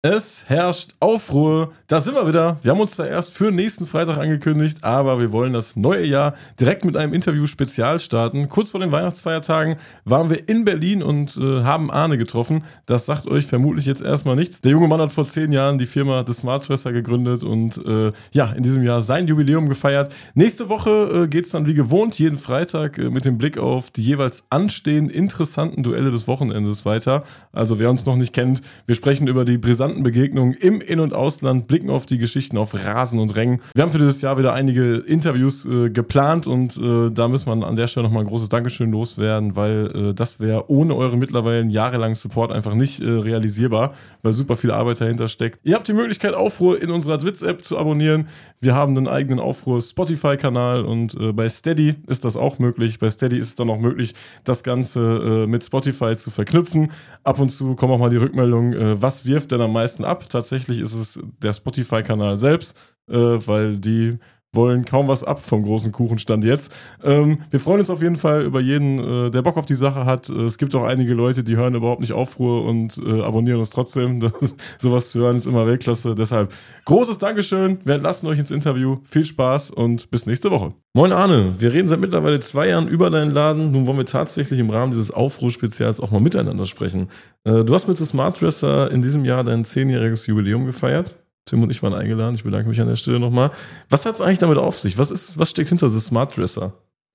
Es herrscht Aufruhr. Da sind wir wieder. Wir haben uns zwar erst für nächsten Freitag angekündigt, aber wir wollen das neue Jahr direkt mit einem Interview-Spezial starten. Kurz vor den Weihnachtsfeiertagen waren wir in Berlin und haben Arne getroffen. Das sagt euch vermutlich jetzt erstmal nichts. Der junge Mann hat vor 10 Jahren die Firma The Smart Dresser gegründet und in diesem Jahr sein Jubiläum gefeiert. Nächste Woche geht's dann wie gewohnt jeden Freitag mit dem Blick auf die jeweils anstehenden interessanten Duelle des Wochenendes weiter. Also wer uns noch nicht kennt, wir sprechen über die brisanten Begegnungen im In- und Ausland, blicken auf die Geschichten auf Rasen und Rängen. Wir haben für dieses Jahr wieder einige Interviews geplant und da müssen wir an der Stelle nochmal ein großes Dankeschön loswerden, weil das wäre ohne euren mittlerweile jahrelangen Support einfach nicht realisierbar, weil super viel Arbeit dahinter steckt. Ihr habt die Möglichkeit, Aufruhr in unserer Twitch-App zu abonnieren. Wir haben einen eigenen Aufruhr-Spotify-Kanal und bei Steady ist das auch möglich. Bei Steady ist es dann auch möglich, das Ganze mit Spotify zu verknüpfen. Ab und zu kommen auch mal die Rückmeldungen, was wirft denn am meisten ab? Tatsächlich ist es der Spotify-Kanal selbst, weil die wollen kaum was ab vom großen Kuchenstand jetzt. Wir freuen uns auf jeden Fall über jeden, der Bock auf die Sache hat. Es gibt auch einige Leute, die hören überhaupt nicht Aufruhr und abonnieren uns trotzdem. Sowas zu hören ist immer Weltklasse. Deshalb großes Dankeschön. Wir entlassen euch ins Interview. Viel Spaß und bis nächste Woche. Moin Arne, wir reden seit mittlerweile 2 Jahren über deinen Laden. Nun wollen wir tatsächlich im Rahmen dieses Aufruhr-Spezials auch mal miteinander sprechen. Du hast mit The Smart Dresser in diesem Jahr dein 10-jähriges Jubiläum gefeiert. Tim und ich waren eingeladen. Ich bedanke mich an der Stelle nochmal. Was hat es eigentlich damit auf sich? Was steckt hinter The Smart Dresser?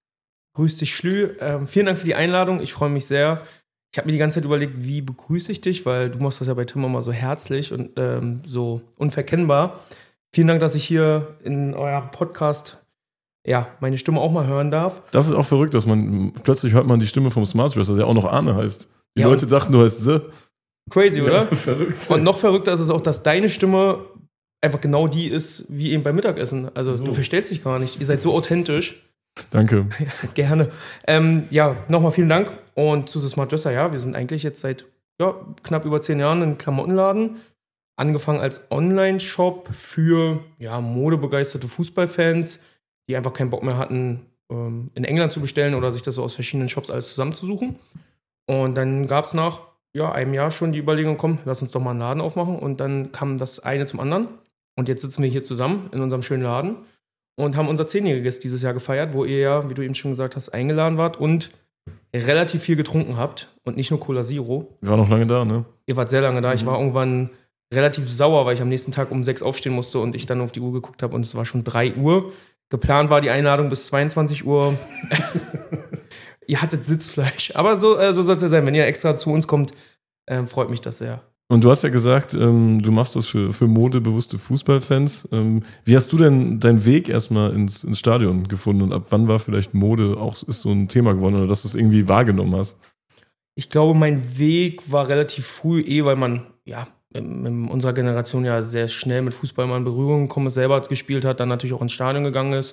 Grüß dich, Schlü. Vielen Dank für die Einladung. Ich freue mich sehr. Ich habe mir die ganze Zeit überlegt, wie begrüße ich dich, weil du machst das ja bei Tim immer so herzlich und so unverkennbar. Vielen Dank, dass ich hier in eurem Podcast meine Stimme auch mal hören darf. Das ist auch verrückt, dass plötzlich hört man die Stimme vom Smart Dresser, der auch noch Arne heißt. Die Leute dachten, du heißt The. Crazy, oder? Ja, verrückt. Und noch verrückter ist es auch, dass deine Stimme einfach genau die ist, wie eben beim Mittagessen. Also du verstellst dich gar nicht. Ihr seid so authentisch. Danke. Ja, gerne. Nochmal vielen Dank. Und zu The Smart Dresser, wir sind eigentlich jetzt seit knapp über 10 Jahren ein Klamottenladen. Angefangen als Online-Shop für modebegeisterte Fußballfans, die einfach keinen Bock mehr hatten, in England zu bestellen oder sich das so aus verschiedenen Shops alles zusammenzusuchen. Und dann gab es nach einem Jahr schon die Überlegung, komm, lass uns doch mal einen Laden aufmachen. Und dann kam das eine zum anderen. Und jetzt sitzen wir hier zusammen in unserem schönen Laden und haben unser 10-jähriges dieses Jahr gefeiert, wo ihr ja, wie du eben schon gesagt hast, eingeladen wart und relativ viel getrunken habt. Und nicht nur Cola Zero. Wir waren noch lange da, ne? Ihr wart sehr lange da. Ich war irgendwann relativ sauer, weil ich am nächsten Tag um 6 aufstehen musste und ich dann auf die Uhr geguckt habe und es war schon 3 Uhr. Geplant war die Einladung bis 22 Uhr. Ihr hattet Sitzfleisch. Aber so soll es ja sein. Wenn ihr extra zu uns kommt, freut mich das sehr. Und du hast ja gesagt, du machst das für modebewusste Fußballfans. Wie hast du denn deinen Weg erstmal ins Stadion gefunden? Und ab wann war vielleicht Mode auch ist so ein Thema geworden oder dass du es irgendwie wahrgenommen hast? Ich glaube, mein Weg war relativ früh, weil man in unserer Generation sehr schnell mit Fußball mal in Berührung gekommen ist, selber gespielt hat, dann natürlich auch ins Stadion gegangen ist.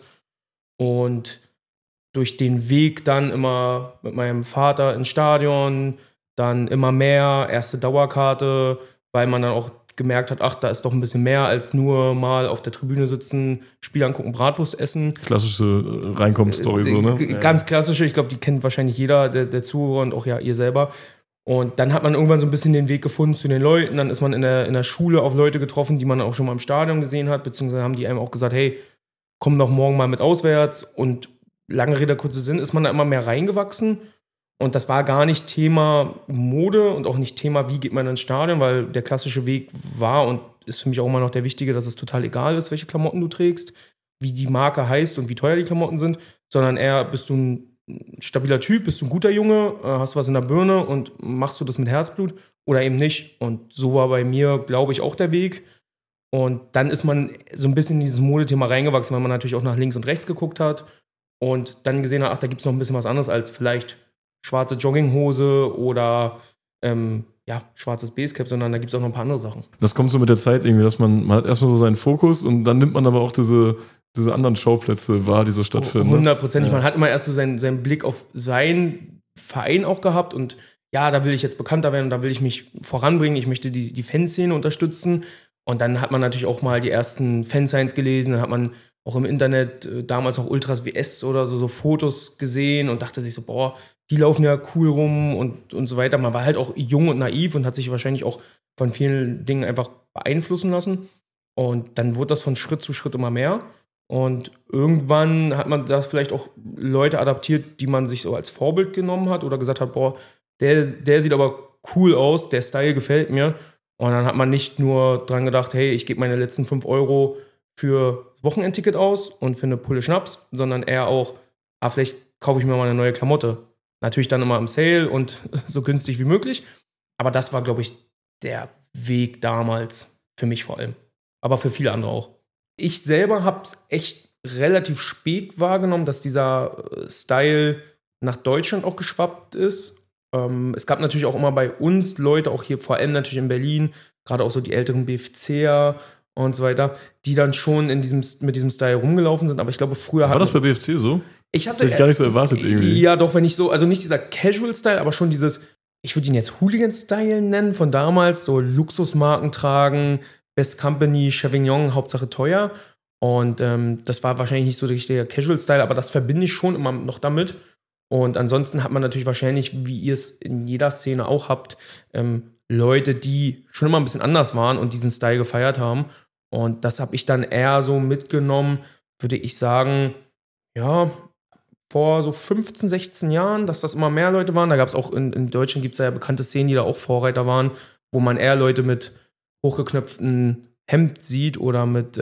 Und durch den Weg dann immer mit meinem Vater ins Stadion, dann immer mehr, erste Dauerkarte, weil man dann auch gemerkt hat, ach, da ist doch ein bisschen mehr als nur mal auf der Tribüne sitzen, Spiel angucken, Bratwurst essen. Klassische Reinkommen-Story so, ne? Ganz klassische, ich glaube, die kennt wahrscheinlich jeder, der Zuhörer und auch ihr selber. Und dann hat man irgendwann so ein bisschen den Weg gefunden zu den Leuten, dann ist man in der Schule auf Leute getroffen, die man auch schon mal im Stadion gesehen hat, beziehungsweise haben die einem auch gesagt, hey, komm doch morgen mal mit auswärts. Und lange Rede, kurzer Sinn, ist man da immer mehr reingewachsen. Und das war gar nicht Thema Mode und auch nicht Thema, wie geht man ins Stadion, weil der klassische Weg war und ist für mich auch immer noch der wichtige, dass es total egal ist, welche Klamotten du trägst, wie die Marke heißt und wie teuer die Klamotten sind, sondern eher bist du ein stabiler Typ, bist du ein guter Junge, hast du was in der Birne und machst du das mit Herzblut oder eben nicht. Und so war bei mir, glaube ich, auch der Weg. Und dann ist man so ein bisschen in dieses Modethema reingewachsen, weil man natürlich auch nach links und rechts geguckt hat und dann gesehen hat, ach, da gibt es noch ein bisschen was anderes als vielleicht schwarze Jogginghose oder schwarzes Basecap, sondern da gibt es auch noch ein paar andere Sachen. Das kommt so mit der Zeit irgendwie, dass man hat erstmal so seinen Fokus und dann nimmt man aber auch diese anderen Schauplätze wahr, die so stattfinden. 100%. Man hat immer erst so seinen Blick auf seinen Verein auch gehabt und da will ich jetzt bekannter werden, da will ich mich voranbringen, ich möchte die Fanszene unterstützen. Und dann hat man natürlich auch mal die ersten Fansigns gelesen, dann hat man auch im Internet damals noch Ultras WS oder so Fotos gesehen und dachte sich so, boah, die laufen ja cool rum und so weiter. Man war halt auch jung und naiv und hat sich wahrscheinlich auch von vielen Dingen einfach beeinflussen lassen. Und dann wurde das von Schritt zu Schritt immer mehr. Und irgendwann hat man da vielleicht auch Leute adaptiert, die man sich so als Vorbild genommen hat oder gesagt hat, boah, der sieht aber cool aus, der Style gefällt mir. Und dann hat man nicht nur dran gedacht, hey, ich gebe meine letzten 5 Euro für das Wochenendticket aus und für eine Pulle Schnaps, sondern eher auch, vielleicht kaufe ich mir mal eine neue Klamotte. Natürlich dann immer im Sale und so günstig wie möglich. Aber das war, glaube ich, der Weg damals, für mich vor allem. Aber für viele andere auch. Ich selber habe es echt relativ spät wahrgenommen, dass dieser Style nach Deutschland auch geschwappt ist. Es gab natürlich auch immer bei uns Leute, auch hier vor allem natürlich in Berlin, gerade auch so die älteren BFCer und so weiter, die dann schon mit diesem Style rumgelaufen sind. Aber ich glaube, früher war das bei BFC so? Das hätte ich gar nicht so erwartet irgendwie. Ja, doch, wenn nicht so, also nicht dieser Casual-Style, aber schon dieses, ich würde ihn jetzt Hooligan-Style nennen, von damals, so Luxusmarken tragen, Best Company, Chevignon, Hauptsache teuer. Und das war wahrscheinlich nicht so der richtige Casual-Style, aber das verbinde ich schon immer noch damit. Und ansonsten hat man natürlich wahrscheinlich, wie ihr es in jeder Szene auch habt, Leute, die schon immer ein bisschen anders waren und diesen Style gefeiert haben. Und das habe ich dann eher so mitgenommen, würde ich sagen, ja, vor so 15, 16 Jahren, dass das immer mehr Leute waren. Da gab es auch in Deutschland gibt es ja bekannte Szenen, die da auch Vorreiter waren, wo man eher Leute mit hochgeknöpften Hemd sieht oder mit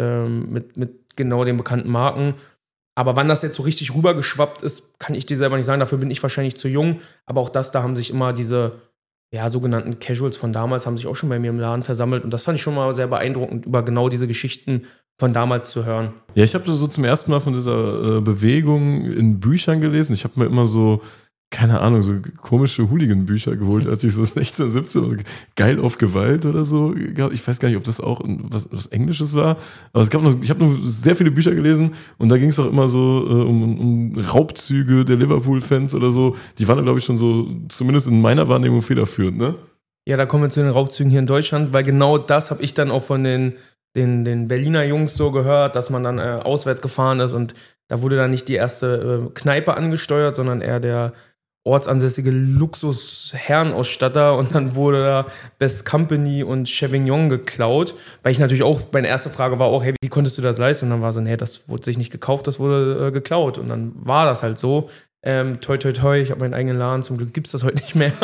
genau den bekannten Marken. Aber wann das jetzt so richtig rübergeschwappt ist, kann ich dir selber nicht sagen. Dafür bin ich wahrscheinlich zu jung. Aber auch da haben sich immer diese sogenannten Casuals von damals haben sich auch schon bei mir im Laden versammelt. Und das fand ich schon mal sehr beeindruckend, über genau diese Geschichten von damals zu hören. Ja, ich habe so zum ersten Mal von dieser Bewegung in Büchern gelesen. Ich habe mir immer so, keine Ahnung, so komische Hooligan-Bücher geholt, als ich so 16, 17, geil auf Gewalt oder so gab. Ich weiß gar nicht, ob das auch was Englisches war. Aber ich habe noch sehr viele Bücher gelesen und da ging es auch immer so um Raubzüge der Liverpool-Fans oder so. Die waren, glaube ich, schon so, zumindest in meiner Wahrnehmung, federführend, ne? Ja, da kommen wir zu den Raubzügen hier in Deutschland, weil genau das habe ich dann auch von den Berliner Jungs so gehört, dass man dann auswärts gefahren ist und da wurde dann nicht die erste Kneipe angesteuert, sondern eher der ortsansässige Luxus-Herrenausstatter und dann wurde da Best Company und Chevignon geklaut, weil ich natürlich auch, meine erste Frage war auch, hey, wie konntest du das leisten? Und dann war so, nee, das wurde sich nicht gekauft, das wurde geklaut und dann war das halt so. Toi, toi, toi, ich habe meinen eigenen Laden, zum Glück gibt es das heute nicht mehr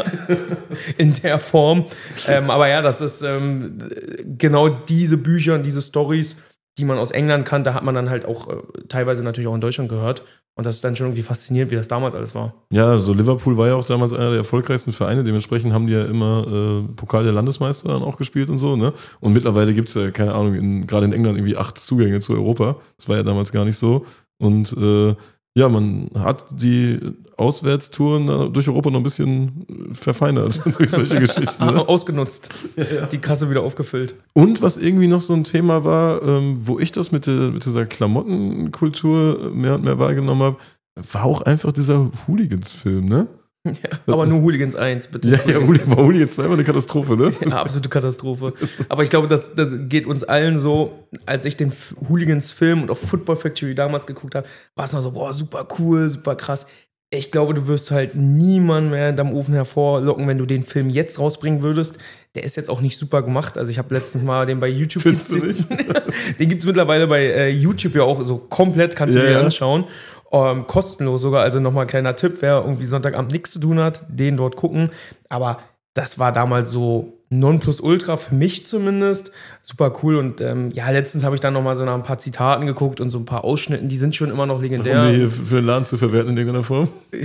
in der Form. Aber ja, das ist genau diese Bücher und diese Storys, die man aus England kannte, hat man dann halt auch teilweise natürlich auch in Deutschland gehört. Und das ist dann schon irgendwie faszinierend, wie das damals alles war. Ja, so Liverpool war ja auch damals einer der erfolgreichsten Vereine. Dementsprechend haben die ja immer Pokal der Landesmeister dann auch gespielt und so, ne? Und mittlerweile gibt es ja, keine Ahnung, gerade in England irgendwie 8 Zugänge zu Europa. Das war ja damals gar nicht so. Und ja, man hat die Auswärtstouren durch Europa noch ein bisschen verfeinert durch solche Geschichten. Ne? Ausgenutzt. Ja. Die Kasse wieder aufgefüllt. Und was irgendwie noch so ein Thema war, wo ich das mit dieser Klamottenkultur mehr und mehr wahrgenommen habe, war auch einfach dieser Hooligans-Film, ne? Ja, aber nur Hooligans 1, bitte. Ja, Hooligans 2 war eine Katastrophe, ne? Ja, absolute Katastrophe. Aber ich glaube, das geht uns allen so, als ich den Hooligans-Film und auch Football Factory damals geguckt habe, war es noch so, boah, super cool, super krass. Ich glaube, du wirst halt niemanden mehr hinterm Ofen hervorlocken, wenn du den Film jetzt rausbringen würdest. Der ist jetzt auch nicht super gemacht. Also ich habe letztens mal den bei YouTube Findest du nicht? Den gibt es mittlerweile bei YouTube ja auch so komplett, kannst du dir anschauen. Kostenlos sogar, also nochmal ein kleiner Tipp, wer irgendwie Sonntagabend nichts zu tun hat, den dort gucken. Aber das war damals so Nonplusultra, für mich zumindest. Super cool und letztens habe ich dann nochmal so nach ein paar Zitaten geguckt und so ein paar Ausschnitten, die sind schon immer noch legendär. Um die für den Laden zu verwerten in irgendeiner Form?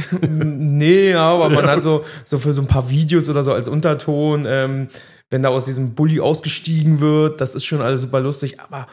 Nee, aber man hat so für so ein paar Videos oder so als Unterton, wenn da aus diesem Bulli ausgestiegen wird, das ist schon alles super lustig, aber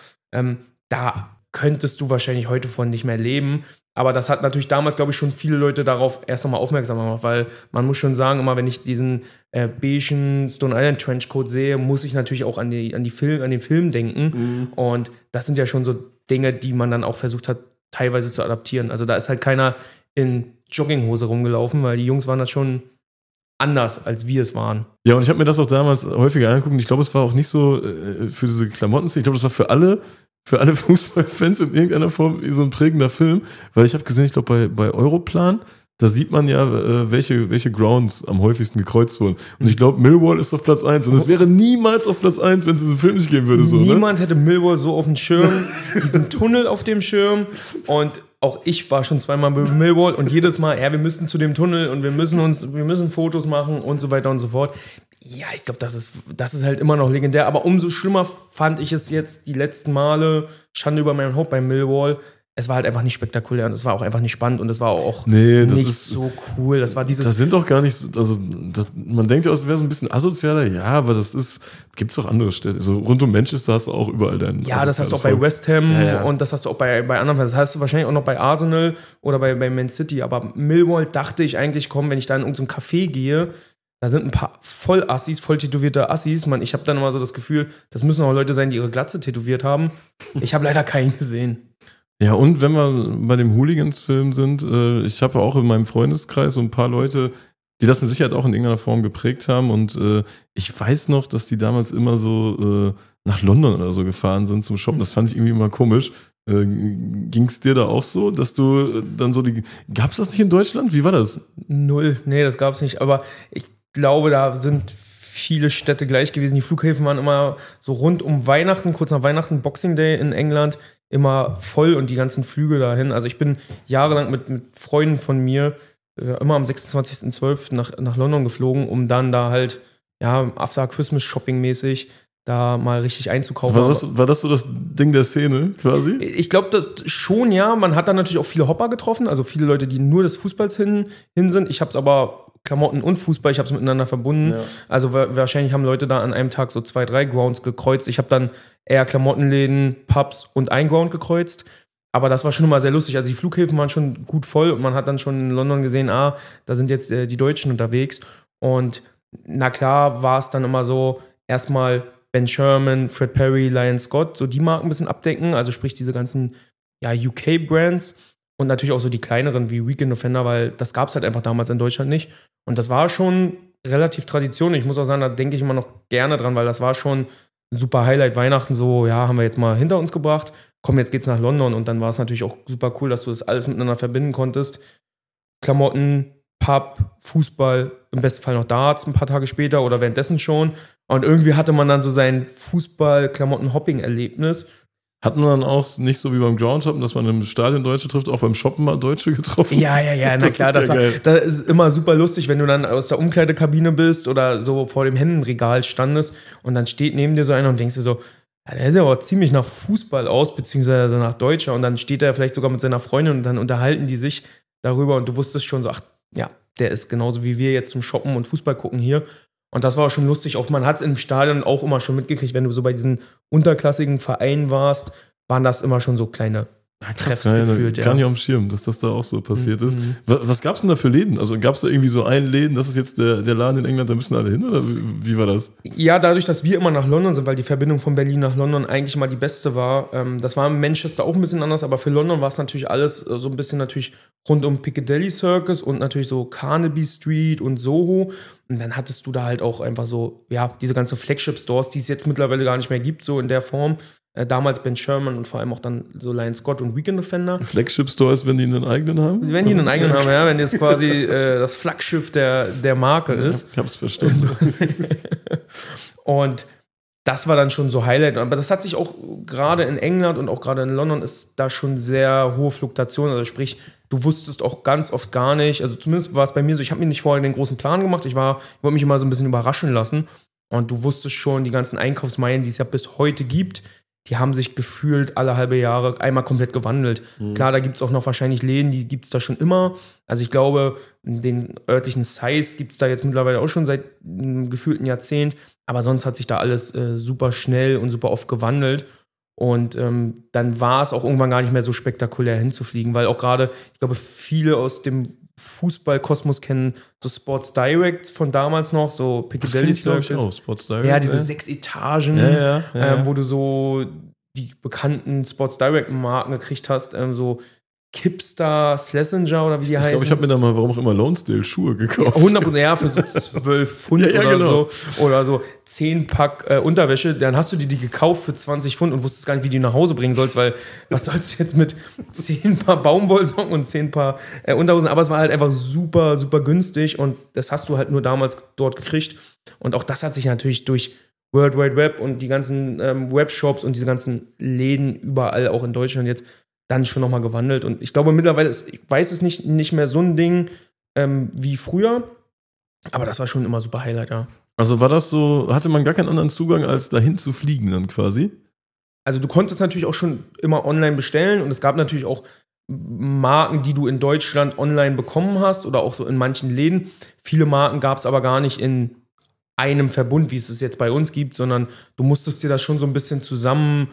da könntest du wahrscheinlich heute von nicht mehr leben. Aber das hat natürlich damals, glaube ich, schon viele Leute darauf erst nochmal aufmerksam gemacht, weil man muss schon sagen, immer wenn ich diesen beigen Stone Island Trenchcoat sehe, muss ich natürlich auch an den Film denken. Mhm. Und das sind ja schon so Dinge, die man dann auch versucht hat, teilweise zu adaptieren. Also da ist halt keiner in Jogginghose rumgelaufen, weil die Jungs waren da schon anders, als wir es waren. Ja, und ich habe mir das auch damals häufiger angeguckt und ich glaube, es war auch nicht so für diese Klamotten-Szene, ich glaube, das war für alle Fußballfans in irgendeiner Form so ein prägender Film, weil ich habe gesehen, ich glaube bei Europlan, da sieht man ja, welche Grounds am häufigsten gekreuzt wurden. Und ich glaube, Millwall ist auf Platz 1. Und es wäre niemals auf Platz 1, wenn es diesen Film nicht geben würde. So, Niemand hätte Millwall so auf dem Schirm, diesen Tunnel auf dem Schirm. Und auch ich war schon zweimal bei Millwall und jedes Mal, ja, wir müssen zu dem Tunnel und wir müssen Fotos machen und so weiter und so fort. Ja, ich glaube, das ist halt immer noch legendär. Aber umso schlimmer fand ich es jetzt die letzten Male, Schande über mein Haupt bei Millwall. Es war halt einfach nicht spektakulär und es war auch einfach nicht spannend und es war auch nicht so cool. Das war dieses. Das sind doch gar nicht so, also man denkt ja, es wäre so ein bisschen asozialer, ja, aber gibt's doch andere Städte. So rund um Manchester hast du auch überall deinen. Ja, das hast du auch bei West Ham und das hast du auch bei anderen. Das hast du wahrscheinlich auch noch bei Arsenal oder bei Man City. Aber Millwall dachte ich eigentlich, wenn ich da in irgendein Café gehe, da sind ein paar voll tätowierte Assis. Ich habe dann immer so das Gefühl, das müssen auch Leute sein, die ihre Glatze tätowiert haben. Ich habe leider keinen gesehen. Ja, und wenn wir bei dem Hooligans-Film sind, ich habe auch in meinem Freundeskreis so ein paar Leute, die das mit Sicherheit auch in irgendeiner Form geprägt haben. Und ich weiß noch, dass die damals immer so nach London oder so gefahren sind zum Shoppen. Das fand ich irgendwie immer komisch. Ging es dir da auch so, dass du dann so gab's das nicht in Deutschland? Wie war das? Null, nee, das gab's nicht. Aber ich glaube, da sind viele Städte gleich gewesen. Die Flughäfen waren immer so rund um Weihnachten, kurz nach Weihnachten, Boxing Day in England, immer voll und die ganzen Flüge dahin. Also ich bin jahrelang mit Freunden von mir immer am 26.12. nach London geflogen, um dann da halt, ja, After Christmas Shopping mäßig da mal richtig einzukaufen. War das so das Ding der Szene quasi? Ich glaube, das schon, ja. Man hat dann natürlich auch viele Hopper getroffen, also viele Leute, die nur des Fußballs hin sind. Ich habe es aber Klamotten und Fußball, ich habe es miteinander verbunden. Ja. Also wahrscheinlich haben Leute da an einem Tag so 2, 3 Grounds gekreuzt. Ich habe dann eher Klamottenläden, Pubs und ein Ground gekreuzt. Aber das war schon immer sehr lustig. Also die Flughäfen waren schon gut voll und man hat dann schon in London gesehen, da sind jetzt die Deutschen unterwegs. Und na klar war es dann immer so, erstmal Ben Sherman, Fred Perry, Lion Scott, so die Marken ein bisschen abdecken. Also sprich diese ganzen UK-Brands. Und natürlich auch so die kleineren wie Weekend Offender, weil das gab es halt einfach damals in Deutschland nicht. Und das war schon relativ Tradition. Ich muss auch sagen, da denke ich immer noch gerne dran, weil das war schon ein super Highlight. Weihnachten so, ja, haben wir jetzt mal hinter uns gebracht. Komm, jetzt geht's nach London. Und dann war es natürlich auch super cool, dass du das alles miteinander verbinden konntest. Klamotten, Pub, Fußball, im besten Fall noch Darts ein paar Tage später oder währenddessen schon. Und irgendwie hatte man dann so sein Fußball-Klamotten-Hopping-Erlebnis. Hat man dann auch nicht so wie beim Groundhoppen, dass man im Stadion Deutsche trifft, auch beim Shoppen mal Deutsche getroffen? Ja, na klar, das ist immer super lustig, wenn du dann aus der Umkleidekabine bist oder so vor dem Hemdenregal standest und dann steht neben dir so einer und denkst dir so, ja, der sieht aber ziemlich nach Fußball aus, beziehungsweise nach Deutscher und dann steht er vielleicht sogar mit seiner Freundin und dann unterhalten die sich darüber und du wusstest schon so, ach ja, der ist genauso wie wir jetzt zum Shoppen und Fußball gucken hier. Und das war schon lustig. Auch man hat es im Stadion auch immer schon mitgekriegt, wenn du so bei diesen unterklassigen Vereinen warst, waren das immer schon so kleine Treffs gefühlt. Gar nicht auf dem Schirm, dass das da auch so passiert ist. Was gab es denn da für Läden? Also gab es da irgendwie so einen Läden, das ist jetzt der Laden in England, da müssen alle hin? Oder wie war das? Ja, dadurch, dass wir immer nach London sind, weil die Verbindung von Berlin nach London eigentlich mal die beste war. Das war in Manchester auch ein bisschen anders, aber für London war es natürlich alles so ein bisschen natürlich rund um Piccadilly Circus und natürlich so Carnaby Street und Soho. Und dann hattest du da halt auch einfach so, ja, diese ganzen Flagship-Stores, die es jetzt mittlerweile gar nicht mehr gibt, so in der Form. Damals Ben Sherman und vor allem auch dann so Lion Scott und Weekend Offender. Flagship-Stores, wenn die einen eigenen haben? Wenn die einen eigenen haben, ja, wenn das quasi das Flaggschiff der Marke ist. Ich hab's verstanden. Und das war dann schon so Highlight. Aber das hat sich auch gerade in England und auch gerade in London ist da schon sehr hohe Fluktuation. Also sprich, du wusstest auch ganz oft gar nicht, also zumindest war es bei mir so, ich habe mir nicht vorher den großen Plan gemacht, ich wollte mich immer so ein bisschen überraschen lassen. Und du wusstest schon, die ganzen Einkaufsmeilen, die es ja bis heute gibt, die haben sich gefühlt alle halbe Jahre einmal komplett gewandelt. Klar, da gibt es auch noch wahrscheinlich Läden, die gibt es da schon immer. Also ich glaube, den örtlichen Size gibt es da jetzt mittlerweile auch schon seit einem gefühlten Jahrzehnt. Aber sonst hat sich da alles super schnell und super oft gewandelt. Und dann war es auch irgendwann gar nicht mehr so spektakulär hinzufliegen, weil auch gerade, ich glaube, viele aus dem Fußballkosmos kennen so Sports Direct von damals noch, so Piccadilly Circus. Sports Direct. Ja, diese 6 Etagen, wo du so die bekannten Sports Direct Marken gekriegt hast, so Kipstar Schlesinger oder wie die heißen. Ich glaube, ich habe mir da mal, warum auch immer, Lonesdale Schuhe gekauft. 100%, ja, für so 12 Pfund Ja, oder genau. so. Oder so 10 Pack Unterwäsche. Dann hast du die gekauft für 20 Pfund und wusstest gar nicht, wie die nach Hause bringen sollst, weil was sollst du jetzt mit 10 Paar Baumwollsocken und 10 Paar Unterhosen? Aber es war halt einfach super, super günstig und das hast du halt nur damals dort gekriegt. Und auch das hat sich natürlich durch World Wide Web und die ganzen Webshops und diese ganzen Läden überall, auch in Deutschland jetzt, dann schon nochmal gewandelt. Und ich glaube, mittlerweile ich weiß es nicht mehr so ein Ding wie früher, aber das war schon immer super Highlight, ja. Also war das so, hatte man gar keinen anderen Zugang, als dahin zu fliegen dann quasi? Also du konntest natürlich auch schon immer online bestellen und es gab natürlich auch Marken, die du in Deutschland online bekommen hast oder auch so in manchen Läden. Viele Marken gab es aber gar nicht in einem Verbund, wie es jetzt bei uns gibt, sondern du musstest dir das schon so ein bisschen zusammen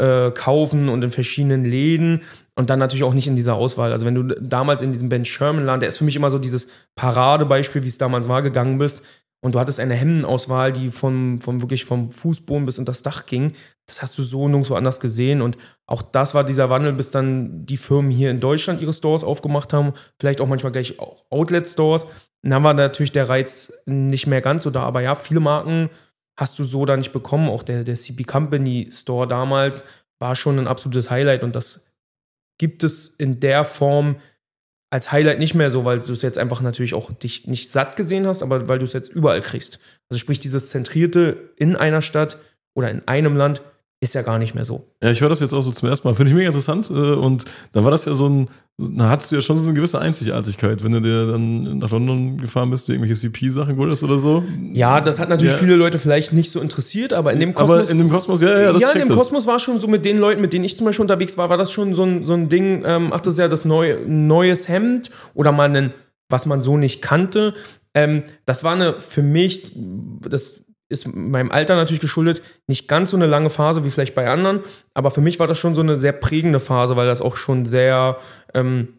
kaufen und in verschiedenen Läden und dann natürlich auch nicht in dieser Auswahl. Also wenn du damals in diesem Ben Sherman-Laden, der ist für mich immer so dieses Paradebeispiel, wie es damals war, gegangen bist und du hattest eine Hemdenauswahl, die wirklich vom Fußboden bis unter das Dach ging, das hast du so nirgendwo anders gesehen und auch das war dieser Wandel, bis dann die Firmen hier in Deutschland ihre Stores aufgemacht haben, vielleicht auch manchmal gleich auch Outlet-Stores. Dann war natürlich der Reiz nicht mehr ganz so da, aber ja, viele Marken hast du so da nicht bekommen. Auch der CP Company Store damals war schon ein absolutes Highlight und das gibt es in der Form als Highlight nicht mehr so, weil du es jetzt einfach natürlich auch dich nicht satt gesehen hast, aber weil du es jetzt überall kriegst. Also sprich, dieses Zentrierte in einer Stadt oder in einem Land ist ja gar nicht mehr so. Ja, ich höre das jetzt auch so zum ersten Mal. Finde ich mega interessant. Und dann war das ja da hattest du ja schon so eine gewisse Einzigartigkeit, wenn du dir dann nach London gefahren bist, dir irgendwelche CP-Sachen geholt hast oder so. Ja, das hat natürlich viele Leute vielleicht nicht so interessiert, aber in dem Kosmos. Aber in dem Kosmos, ja, das in dem Kosmos war schon so mit den Leuten, mit denen ich zum Beispiel unterwegs war das schon so ein Ding, das ist ja das neues Hemd oder mal was man so nicht kannte. Das war für mich, das ist meinem Alter natürlich geschuldet, nicht ganz so eine lange Phase wie vielleicht bei anderen, aber für mich war das schon so eine sehr prägende Phase, weil das auch schon sehr so ein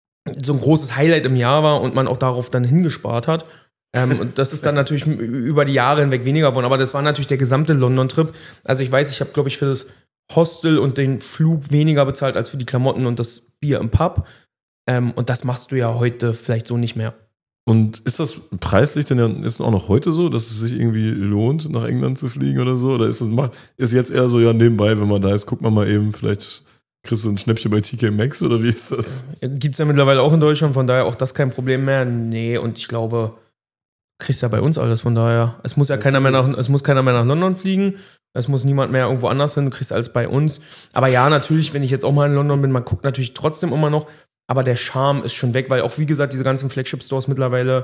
großes Highlight im Jahr war und man auch darauf dann hingespart hat. Und das ist dann natürlich über die Jahre hinweg weniger geworden, aber das war natürlich der gesamte London-Trip. Also ich weiß, ich habe, glaube ich, für das Hostel und den Flug weniger bezahlt als für die Klamotten und das Bier im Pub. Und das machst du ja heute vielleicht so nicht mehr. Und ist das preislich denn ist auch noch heute so, dass es sich irgendwie lohnt, nach England zu fliegen oder so? Oder ist jetzt eher so, ja, nebenbei, wenn man da ist, guckt man mal eben, vielleicht kriegst du ein Schnäppchen bei TK Maxx oder wie ist das? Gibt's ja mittlerweile auch in Deutschland, von daher auch das kein Problem mehr. Nee, und ich glaube, kriegst ja bei uns alles, von daher. Es muss keiner mehr nach London fliegen. Es muss niemand mehr irgendwo anders hin, du kriegst alles bei uns. Aber ja, natürlich, wenn ich jetzt auch mal in London bin, man guckt natürlich trotzdem immer noch, aber der Charme ist schon weg, weil auch, wie gesagt, diese ganzen Flagship-Stores mittlerweile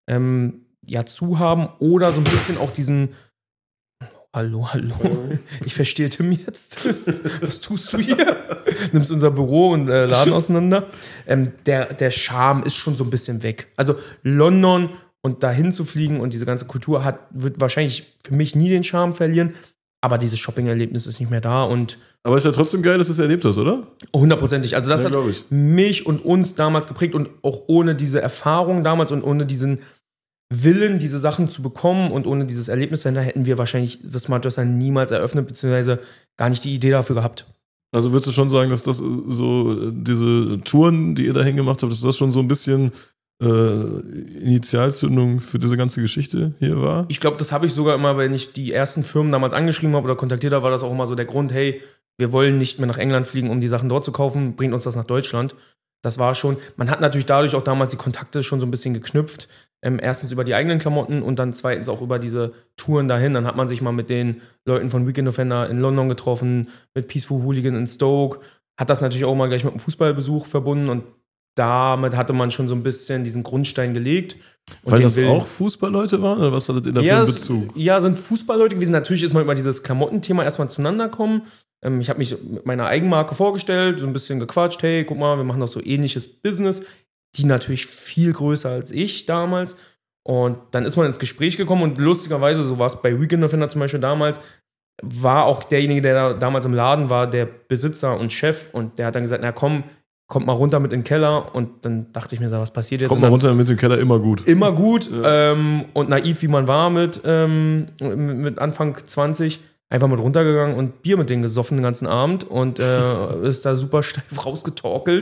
zu haben oder so ein bisschen auch diesen Hallo. Ich verstehe Tim jetzt. Was tust du hier? Nimmst unser Büro und Laden auseinander. Der Charme ist schon so ein bisschen weg. Also London und dahin zu fliegen und diese ganze Kultur wird wahrscheinlich für mich nie den Charme verlieren, aber dieses Shopping-Erlebnis ist nicht mehr da und aber ist ja trotzdem geil, dass du es erlebt hast, oder? 100%. Also das hat mich und uns damals geprägt und auch ohne diese Erfahrung damals und ohne diesen Willen, diese Sachen zu bekommen und ohne dieses Erlebnis dahinter hätten wir wahrscheinlich das Smart Dresser niemals eröffnet, beziehungsweise gar nicht die Idee dafür gehabt. Also würdest du schon sagen, dass das so, diese Touren, die ihr dahin gemacht habt, dass das schon so ein bisschen Initialzündung für diese ganze Geschichte hier war? Ich glaube, das habe ich sogar immer, wenn ich die ersten Firmen damals angeschrieben habe oder kontaktiert habe, war das auch immer so der Grund, hey, wir wollen nicht mehr nach England fliegen, um die Sachen dort zu kaufen, bringt uns das nach Deutschland. Das war schon, man hat natürlich dadurch auch damals die Kontakte schon so ein bisschen geknüpft. Erstens über die eigenen Klamotten und dann zweitens auch über diese Touren dahin. Dann hat man sich mal mit den Leuten von Weekend Offender in London getroffen, mit Peaceful Hooligan in Stoke. Hat das natürlich auch mal gleich mit einem Fußballbesuch verbunden und damit hatte man schon so ein bisschen diesen Grundstein gelegt. Und weil das auch Fußballleute waren? Oder was hattet ihr da für einen Bezug? Ja, sind Fußballleute gewesen. Natürlich ist man über dieses Klamottenthema erstmal zueinander kommen. Ich habe mich mit meiner Eigenmarke vorgestellt, so ein bisschen gequatscht. Hey, guck mal, wir machen doch so ähnliches Business. Die natürlich viel größer als ich damals. Und dann ist man ins Gespräch gekommen und lustigerweise, so war es bei Weekend Offender zum Beispiel damals, war auch derjenige, der da damals im Laden war, der Besitzer und Chef. Und der hat dann gesagt, na komm, kommt mal runter mit in den Keller. Und dann dachte ich mir, was passiert jetzt? Kommt mal runter mit in den Keller, immer gut. Immer gut. Ja. Und naiv, wie man war mit Anfang 20, einfach mit runtergegangen und Bier mit denen gesoffen den ganzen Abend und ist da super steif rausgetorkelt.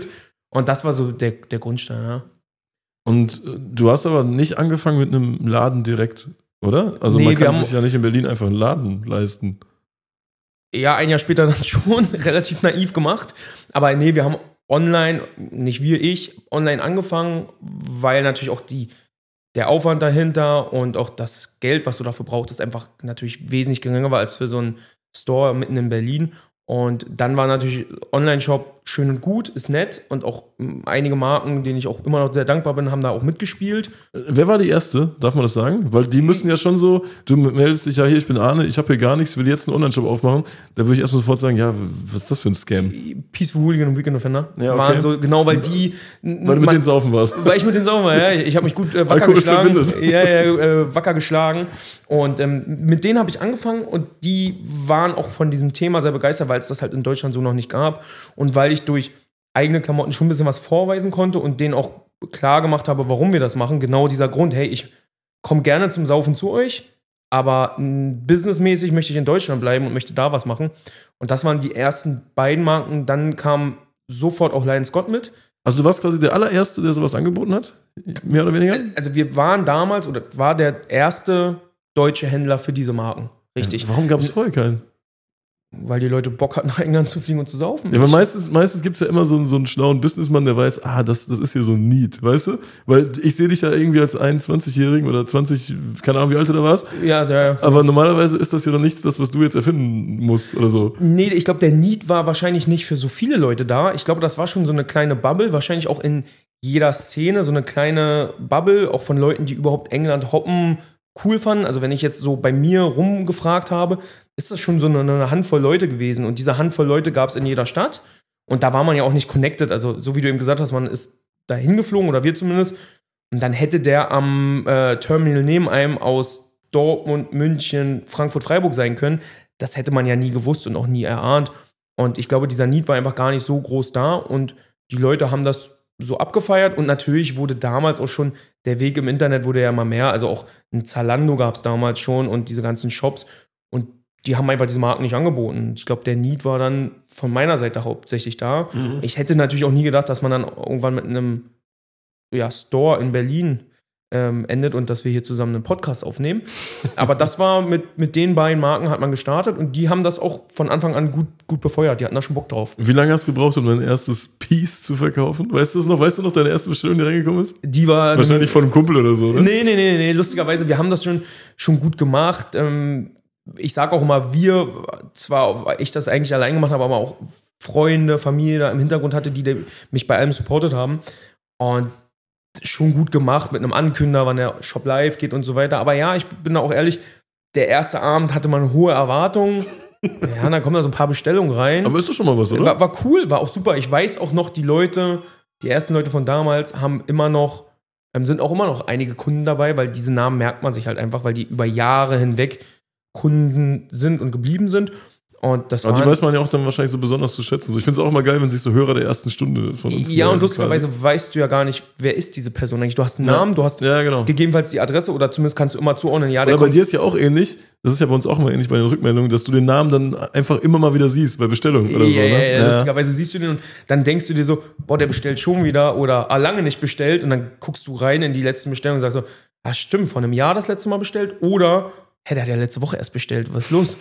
Und das war so der Grundstein, ja. Und du hast aber nicht angefangen mit einem Laden direkt, oder? Also Nee, man wir kann haben- sich ja nicht in Berlin einfach einen Laden leisten. Ja, ein Jahr später dann schon relativ naiv gemacht. Aber nee, wir haben online, nicht ich, online angefangen, weil natürlich auch der Aufwand dahinter und auch das Geld, was du dafür brauchst, einfach natürlich wesentlich geringer war als für so einen Store mitten in Berlin. Und dann war natürlich Online-Shop schön und gut, ist nett und auch einige Marken, denen ich auch immer noch sehr dankbar bin, haben da auch mitgespielt. Wer war die erste? Darf man das sagen? Weil die müssen ja schon so, du meldest dich ja hier, ich bin Arne, ich habe hier gar nichts, will jetzt einen Online-Shop aufmachen. Da würde ich erst sofort sagen, ja, was ist das für ein Scam? Peaceful Hooligan und Weekend Offender Ja, okay. waren so, genau, weil die... Weil du mit denen saufen warst. Weil ich mit denen saufen war, ja. Ich habe mich gut wacker Alkohol geschlagen. verbindet. Wacker geschlagen. Und mit denen habe ich angefangen und die waren auch von diesem Thema sehr begeistert, weil es das halt in Deutschland so noch nicht gab. Und weil ich durch eigene Klamotten schon ein bisschen was vorweisen konnte und denen auch klar gemacht habe, warum wir das machen. Genau dieser Grund, hey, ich komme gerne zum Saufen zu euch, aber businessmäßig möchte ich in Deutschland bleiben und möchte da was machen. Und das waren die ersten beiden Marken. Dann kam sofort auch Lion Scott mit. Also du warst quasi der allererste, der sowas angeboten hat? Mehr oder weniger? Also wir waren damals, oder war der erste deutsche Händler für diese Marken. Richtig. Warum gab es vorher keinen? Weil die Leute Bock hatten, nach England zu fliegen und zu saufen. Ja, aber meistens gibt es ja immer so einen schlauen Businessmann, der weiß, das ist hier so ein Need, weißt du? Weil ich sehe dich ja irgendwie als 21-Jährigen oder 20, keine Ahnung, wie alt du da warst. Ja, Aber normalerweise ist das ja dann nichts, das, was du jetzt erfinden musst oder so. Nee, ich glaube, der Need war wahrscheinlich nicht für so viele Leute da. Ich glaube, das war schon so eine kleine Bubble, wahrscheinlich auch in jeder Szene so eine kleine Bubble, auch von Leuten, die überhaupt England hoppen cool fanden. Also wenn ich jetzt so bei mir rumgefragt habe, ist das schon so eine Handvoll Leute gewesen. Und diese Handvoll Leute gab es in jeder Stadt. Und da war man ja auch nicht connected. Also so wie du eben gesagt hast, man ist da hingeflogen, oder wir zumindest. Und dann hätte der am Terminal neben einem aus Dortmund, München, Frankfurt, Freiburg sein können. Das hätte man ja nie gewusst und auch nie erahnt. Und ich glaube, dieser Need war einfach gar nicht so groß da. Und die Leute haben das so abgefeiert. Und natürlich wurde damals auch schon, der Weg im Internet wurde ja immer mehr. Also auch ein Zalando gab es damals schon und diese ganzen Shops. Und die haben einfach diese Marken nicht angeboten. Ich glaube, der Need war dann von meiner Seite hauptsächlich da. Mhm. Ich hätte natürlich auch nie gedacht, dass man dann irgendwann mit einem Store in Berlin endet und dass wir hier zusammen einen Podcast aufnehmen. Aber das war mit den beiden Marken hat man gestartet und die haben das auch von Anfang an gut befeuert. Die hatten da schon Bock drauf. Wie lange hast du gebraucht, um dein erstes Piece zu verkaufen? Weißt du es noch? Weißt du noch deine erste Bestellung, die reingekommen ist? Die war wahrscheinlich von einem Kumpel oder so, ne? Nee. Lustigerweise, wir haben das schon gut gemacht. Ich sage auch immer, zwar weil ich das eigentlich allein gemacht habe, aber auch Freunde, Familie da im Hintergrund hatte, die mich bei allem supportet haben. Und schon gut gemacht mit einem Ankünder, wann der Shop live geht und so weiter. Aber ja, ich bin da auch ehrlich, der erste Abend hatte man hohe Erwartungen. Ja, dann kommen da so ein paar Bestellungen rein. Aber ist doch schon mal was, oder? War cool, war auch super. Ich weiß auch noch, die ersten Leute von damals sind auch immer noch einige Kunden dabei, weil diese Namen merkt man sich halt einfach, weil die über Jahre hinweg Kunden sind und geblieben sind. Und das aber die weiß man ja auch dann wahrscheinlich so besonders zu schätzen. Ich finde es auch immer geil, wenn sich so Hörer der ersten Stunde von uns ja, und lustigerweise weißt du ja gar nicht, wer ist diese Person eigentlich. Du hast einen Namen, du hast genau. gegebenenfalls die Adresse oder zumindest kannst du immer zuordnen. Ja, oder bei dir ist ja auch ähnlich, das ist ja bei uns auch immer ähnlich bei den Rückmeldungen, dass du den Namen dann einfach immer mal wieder siehst bei Bestellungen oder so. Ne? Ja, lustigerweise siehst du den und dann denkst du dir so, boah, der bestellt schon wieder oder lange nicht bestellt und dann guckst du rein in die letzten Bestellungen und sagst so, stimmt, vor einem Jahr das letzte Mal bestellt oder, der hat ja letzte Woche erst bestellt, was ist los?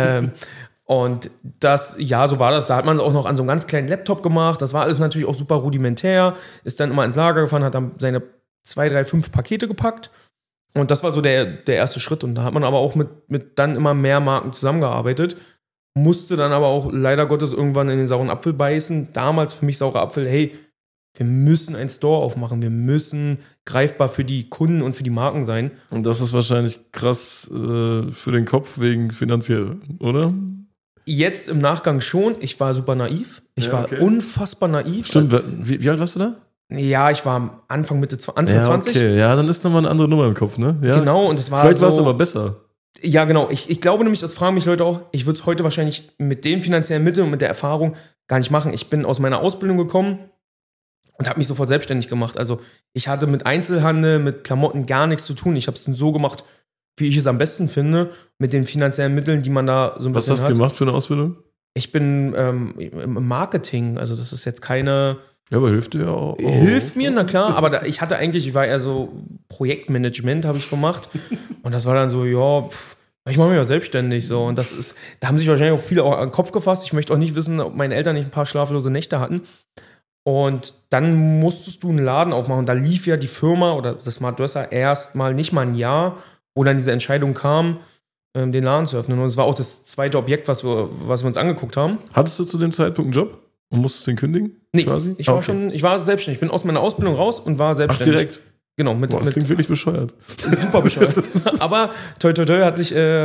Und das, so war das. Da hat man auch noch an so einem ganz kleinen Laptop gemacht. Das war alles natürlich auch super rudimentär. Ist dann immer ins Lager gefahren, hat dann seine 2, 3, 5 Pakete gepackt. Und das war so der erste Schritt. Und da hat man aber auch mit dann immer mehr Marken zusammengearbeitet. Musste dann aber auch leider Gottes irgendwann in den sauren Apfel beißen. Damals für mich saurer Apfel, hey, wir müssen einen Store aufmachen. Wir müssen greifbar für die Kunden und für die Marken sein. Und das ist wahrscheinlich krass für den Kopf wegen finanziell, oder? Jetzt im Nachgang schon. Ich war super naiv. Ich war unfassbar naiv. Stimmt. Wie alt warst du da? Ja, ich war Anfang 20. Okay, ja, dann ist nochmal eine andere Nummer im Kopf, ne? Ja. Genau, und es war vielleicht war es aber besser. Ja, genau. Ich glaube nämlich, das fragen mich Leute auch, ich würde es heute wahrscheinlich mit den finanziellen Mitteln und mit der Erfahrung gar nicht machen. Ich bin aus meiner Ausbildung gekommen und habe mich sofort selbstständig gemacht. Also ich hatte mit Einzelhandel, mit Klamotten gar nichts zu tun. Ich habe es so gemacht, wie ich es am besten finde, mit den finanziellen Mitteln, die man da so ein bisschen hat. Was hast du gemacht für eine Ausbildung? Ich bin im Marketing, also das ist jetzt keine... Ja, aber hilft dir ja auch. Hilft mir, na klar, aber ich war eher so Projektmanagement, habe ich gemacht. Und das war dann so, ja, ich mache mich ja selbstständig so. Und da haben sich wahrscheinlich auch viele auch an den Kopf gefasst. Ich möchte auch nicht wissen, ob meine Eltern nicht ein paar schlaflose Nächte hatten. Und dann musstest du einen Laden aufmachen. Da lief ja die Firma oder das Smart Dresser erst mal nicht mal ein Jahr, wo dann diese Entscheidung kam, den Laden zu öffnen. Und es war auch das zweite Objekt, was wir uns angeguckt haben. Hattest du zu dem Zeitpunkt einen Job und musstest den kündigen? Nee, quasi? ich war selbstständig. Ich bin aus meiner Ausbildung raus und war selbstständig. Ach, direkt? Genau. Das klingt wirklich bescheuert. Super bescheuert. Aber toi toi toi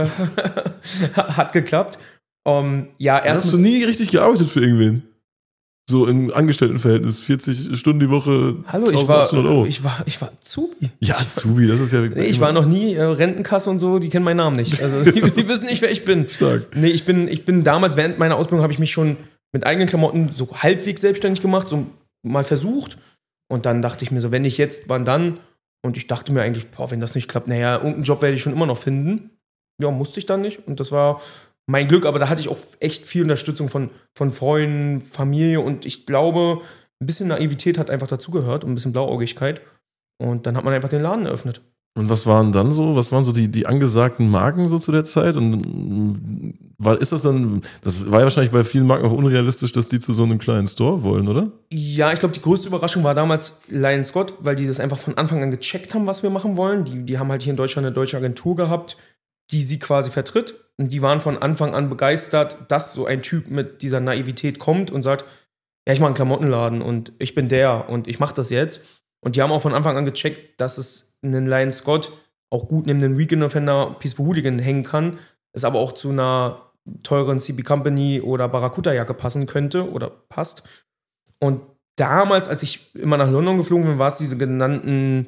hat geklappt. Hast du nie richtig gearbeitet für irgendwen? So im Angestelltenverhältnis, 40 Stunden die Woche, Hallo, 1800 Euro. Ich war Azubi. Ja, Azubi, das ist ja... Nee, ich war noch nie Rentenkasse und so, die kennen meinen Namen nicht. Also die wissen nicht, wer ich bin. Stark. Nee, ich bin damals, während meiner Ausbildung, habe ich mich schon mit eigenen Klamotten so halbwegs selbstständig gemacht, so mal versucht. Und dann dachte ich mir so, wenn nicht jetzt, wann dann? Und ich dachte mir eigentlich, wenn das nicht klappt, naja, irgendeinen Job werde ich schon immer noch finden. Ja, musste ich dann nicht. Und das war mein Glück, aber da hatte ich auch echt viel Unterstützung von Freunden, Familie und ich glaube, ein bisschen Naivität hat einfach dazugehört und ein bisschen Blauäugigkeit. Und dann hat man einfach den Laden eröffnet. Und was waren so die angesagten Marken so zu der Zeit? Und das war ja wahrscheinlich bei vielen Marken auch unrealistisch, dass die zu so einem kleinen Store wollen, oder? Ja, ich glaube, die größte Überraschung war damals Lion Scott, weil die das einfach von Anfang an gecheckt haben, was wir machen wollen. Die haben halt hier in Deutschland eine deutsche Agentur gehabt, die sie quasi vertritt. Und die waren von Anfang an begeistert, dass so ein Typ mit dieser Naivität kommt und sagt, ja, ich mache einen Klamottenladen und ich bin der und ich mache das jetzt. Und die haben auch von Anfang an gecheckt, dass es einen Lion Scott auch gut neben den Weekend Offender Peaceful Hooligan hängen kann, es aber auch zu einer teuren CB Company oder Barracuda-Jacke passen könnte oder passt. Und damals, als ich immer nach London geflogen bin, war es diese genannten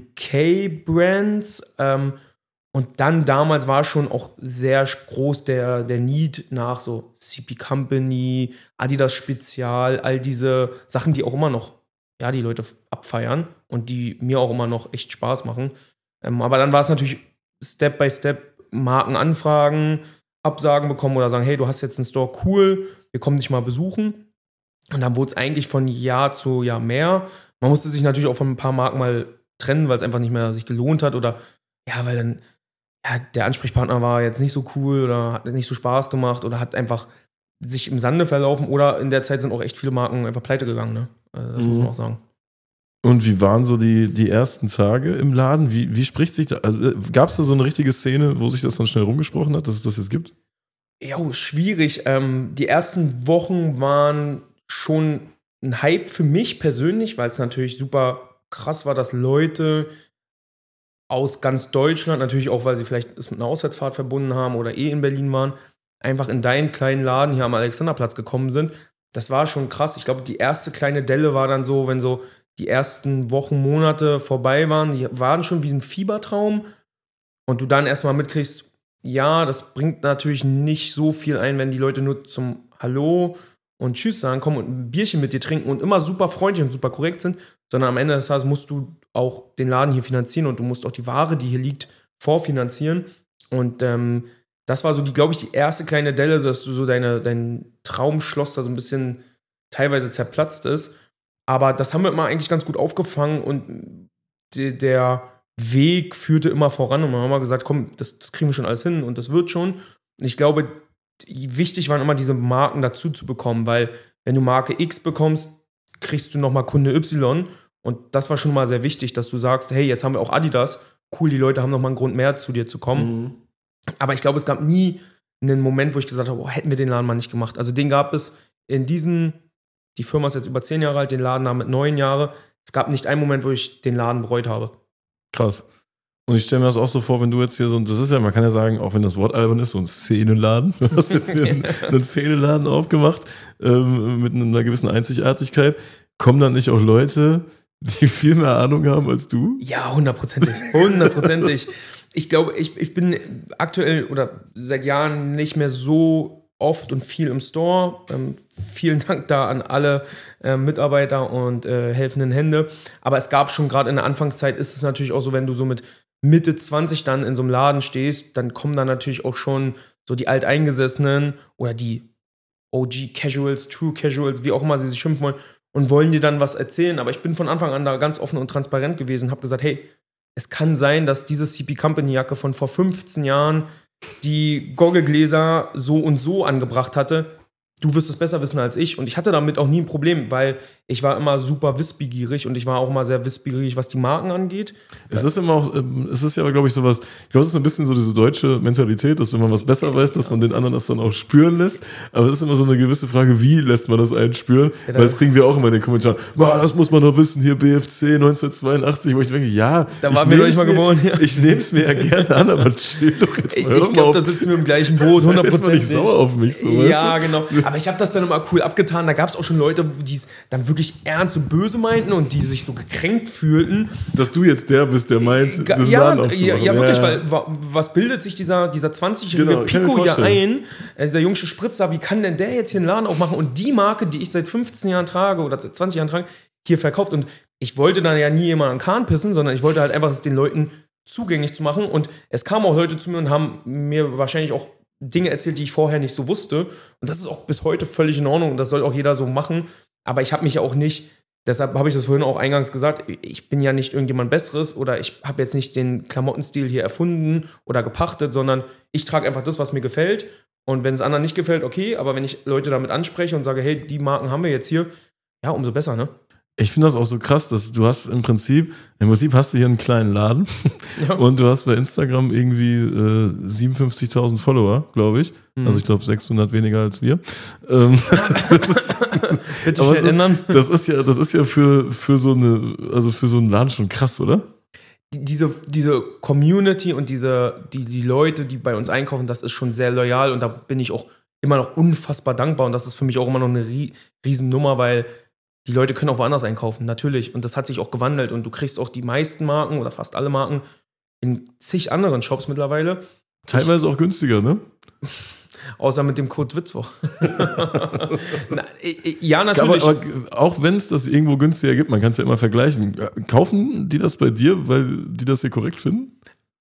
UK-Brands. Und dann damals war schon auch sehr groß der Need nach so CP Company, Adidas Spezial, all diese Sachen, die auch immer noch die Leute abfeiern und die mir auch immer noch echt Spaß machen. Aber dann war es natürlich Step by Step Marken anfragen, Absagen bekommen oder sagen, hey, du hast jetzt einen Store, cool, wir kommen dich mal besuchen. Und dann wurde es eigentlich von Jahr zu Jahr mehr. Man musste sich natürlich auch von ein paar Marken mal trennen, weil es einfach nicht mehr sich gelohnt hat oder weil dann der Ansprechpartner war jetzt nicht so cool oder hat nicht so Spaß gemacht oder hat einfach sich im Sande verlaufen oder in der Zeit sind auch echt viele Marken einfach pleite gegangen, ne? Das muss man auch sagen. Und wie waren so die ersten Tage im Laden? Wie spricht sich da? Also, gab es da so eine richtige Szene, wo sich das dann schnell rumgesprochen hat, dass es das jetzt gibt? Ja, schwierig. Die ersten Wochen waren schon ein Hype für mich persönlich, weil es natürlich super krass war, dass Leute aus ganz Deutschland, natürlich auch, weil sie vielleicht es mit einer Auswärtsfahrt verbunden haben oder in Berlin waren, einfach in deinen kleinen Laden hier am Alexanderplatz gekommen sind. Das war schon krass. Ich glaube, die erste kleine Delle war dann so, wenn so die ersten Wochen, Monate vorbei waren, die waren schon wie ein Fiebertraum und du dann erstmal mitkriegst, ja, das bringt natürlich nicht so viel ein, wenn die Leute nur zum Hallo und Tschüss sagen, kommen und ein Bierchen mit dir trinken und immer super freundlich und super korrekt sind, sondern am Ende des Tages musst du auch den Laden hier finanzieren und du musst auch die Ware, die hier liegt, vorfinanzieren. Und das war so, glaube ich, die erste kleine Delle, dass du so dein Traumschloss da so ein bisschen teilweise zerplatzt ist. Aber das haben wir immer eigentlich ganz gut aufgefangen und der Weg führte immer voran und wir haben immer gesagt, komm, das kriegen wir schon alles hin und das wird schon. Ich glaube, wichtig waren immer diese Marken dazu zu bekommen, weil wenn du Marke X bekommst, kriegst du nochmal Kunde Y und das war schon mal sehr wichtig, dass du sagst, hey, jetzt haben wir auch Adidas, cool, die Leute haben nochmal einen Grund mehr, zu dir zu kommen. Mhm. Aber ich glaube, es gab nie einen Moment, wo ich gesagt habe, hätten wir den Laden mal nicht gemacht. Also den gab es die Firma ist jetzt über 10 Jahre alt, den Laden damit 9 Jahre. Es gab nicht einen Moment, wo ich den Laden bereut habe. Krass. Und ich stelle mir das auch so vor, wenn du jetzt hier das ist ja, man kann ja sagen, auch wenn das Wort albern ist, so ein Szenenladen. Du hast jetzt hier einen Szenenladen aufgemacht, mit einer gewissen Einzigartigkeit. Kommen dann nicht auch Leute, die viel mehr Ahnung haben als du? Ja, 100%. Ich glaube, ich bin aktuell oder seit Jahren nicht mehr so oft und viel im Store. Vielen Dank da an alle Mitarbeiter und helfenden Hände. Aber es gab schon gerade in der Anfangszeit, ist es natürlich auch so, wenn du so mit Mitte 20 dann in so einem Laden stehst, dann kommen da natürlich auch schon so die Alteingesessenen oder die OG Casuals, True Casuals, wie auch immer sie sich schimpfen wollen, und wollen dir dann was erzählen. Aber ich bin von Anfang an da ganz offen und transparent gewesen und habe gesagt, hey, es kann sein, dass diese CP Company Jacke von vor 15 Jahren die Goggelgläser so und so angebracht hatte. Du wirst es besser wissen als ich. Und ich hatte damit auch nie ein Problem, weil ich war immer super wissbegierig und ich war auch immer sehr wissbegierig, was die Marken angeht. Es ist immer auch, es ist ja, glaube ich, sowas, ich glaube, es ist ein bisschen so diese deutsche Mentalität, dass wenn man was besser weiß, dass man den anderen das dann auch spüren lässt. Aber es ist immer so eine gewisse Frage, wie lässt man das einen spüren? Ja, weil das kriegen wir auch immer in den Kommentaren. Boah, das muss man doch wissen, hier BFC 1982, wo ich denke, ja, da waren wir noch nicht mal geboren. Ja. Ich nehme es mir ja gerne an, aber chill doch jetzt mal. Ich glaube, da sitzen wir im gleichen Boot, 100%. Ist man nicht sauer auf mich, so, ja, weißt du? Genau. Aber ich habe das dann immer cool abgetan. Da gab es auch schon Leute, die es dann wirklich ernst und böse meinten und die sich so gekränkt fühlten. Dass du jetzt der bist, der meint, diesen Laden aufzumachen. Ja, wirklich, weil was bildet sich dieser 20-jährige Pico hier ein? Dieser junge Spritzer, wie kann denn der jetzt hier einen Laden aufmachen und die Marke, die ich seit 15 Jahren trage oder seit 20 Jahren trage, hier verkauft? Und ich wollte dann ja nie jemanden an den Kahn pissen, sondern ich wollte halt einfach es den Leuten zugänglich zu machen. Und es kamen auch Leute zu mir und haben mir wahrscheinlich auch Dinge erzählt, die ich vorher nicht so wusste. Und das ist auch bis heute völlig in Ordnung und das soll auch jeder so machen. Aber ich habe mich ja auch nicht, deshalb habe ich das vorhin auch eingangs gesagt, ich bin ja nicht irgendjemand Besseres oder ich habe jetzt nicht den Klamottenstil hier erfunden oder gepachtet, sondern ich trage einfach das, was mir gefällt. Und wenn es anderen nicht gefällt, okay, aber wenn ich Leute damit anspreche und sage, hey, die Marken haben wir jetzt hier, ja, umso besser, ne? Ich finde das auch so krass, dass du hast im Prinzip hast du hier einen kleinen Laden und du hast bei Instagram irgendwie 57.000 Follower, glaube ich. Also ich glaube 600 weniger als wir. Bitte schnell ändern. Das ist ja für so einen Laden schon krass, oder? Diese Community und die Leute, die bei uns einkaufen, das ist schon sehr loyal und da bin ich auch immer noch unfassbar dankbar und das ist für mich auch immer noch eine Riesennummer, weil die Leute können auch woanders einkaufen, natürlich. Und das hat sich auch gewandelt. Und du kriegst auch die meisten Marken oder fast alle Marken in zig anderen Shops mittlerweile. Teilweise auch günstiger, ne? Außer mit dem Code Witzwoch. Ja, natürlich. Aber auch wenn es das irgendwo günstiger gibt, man kann es ja immer vergleichen. Kaufen die das bei dir, weil die das hier korrekt finden?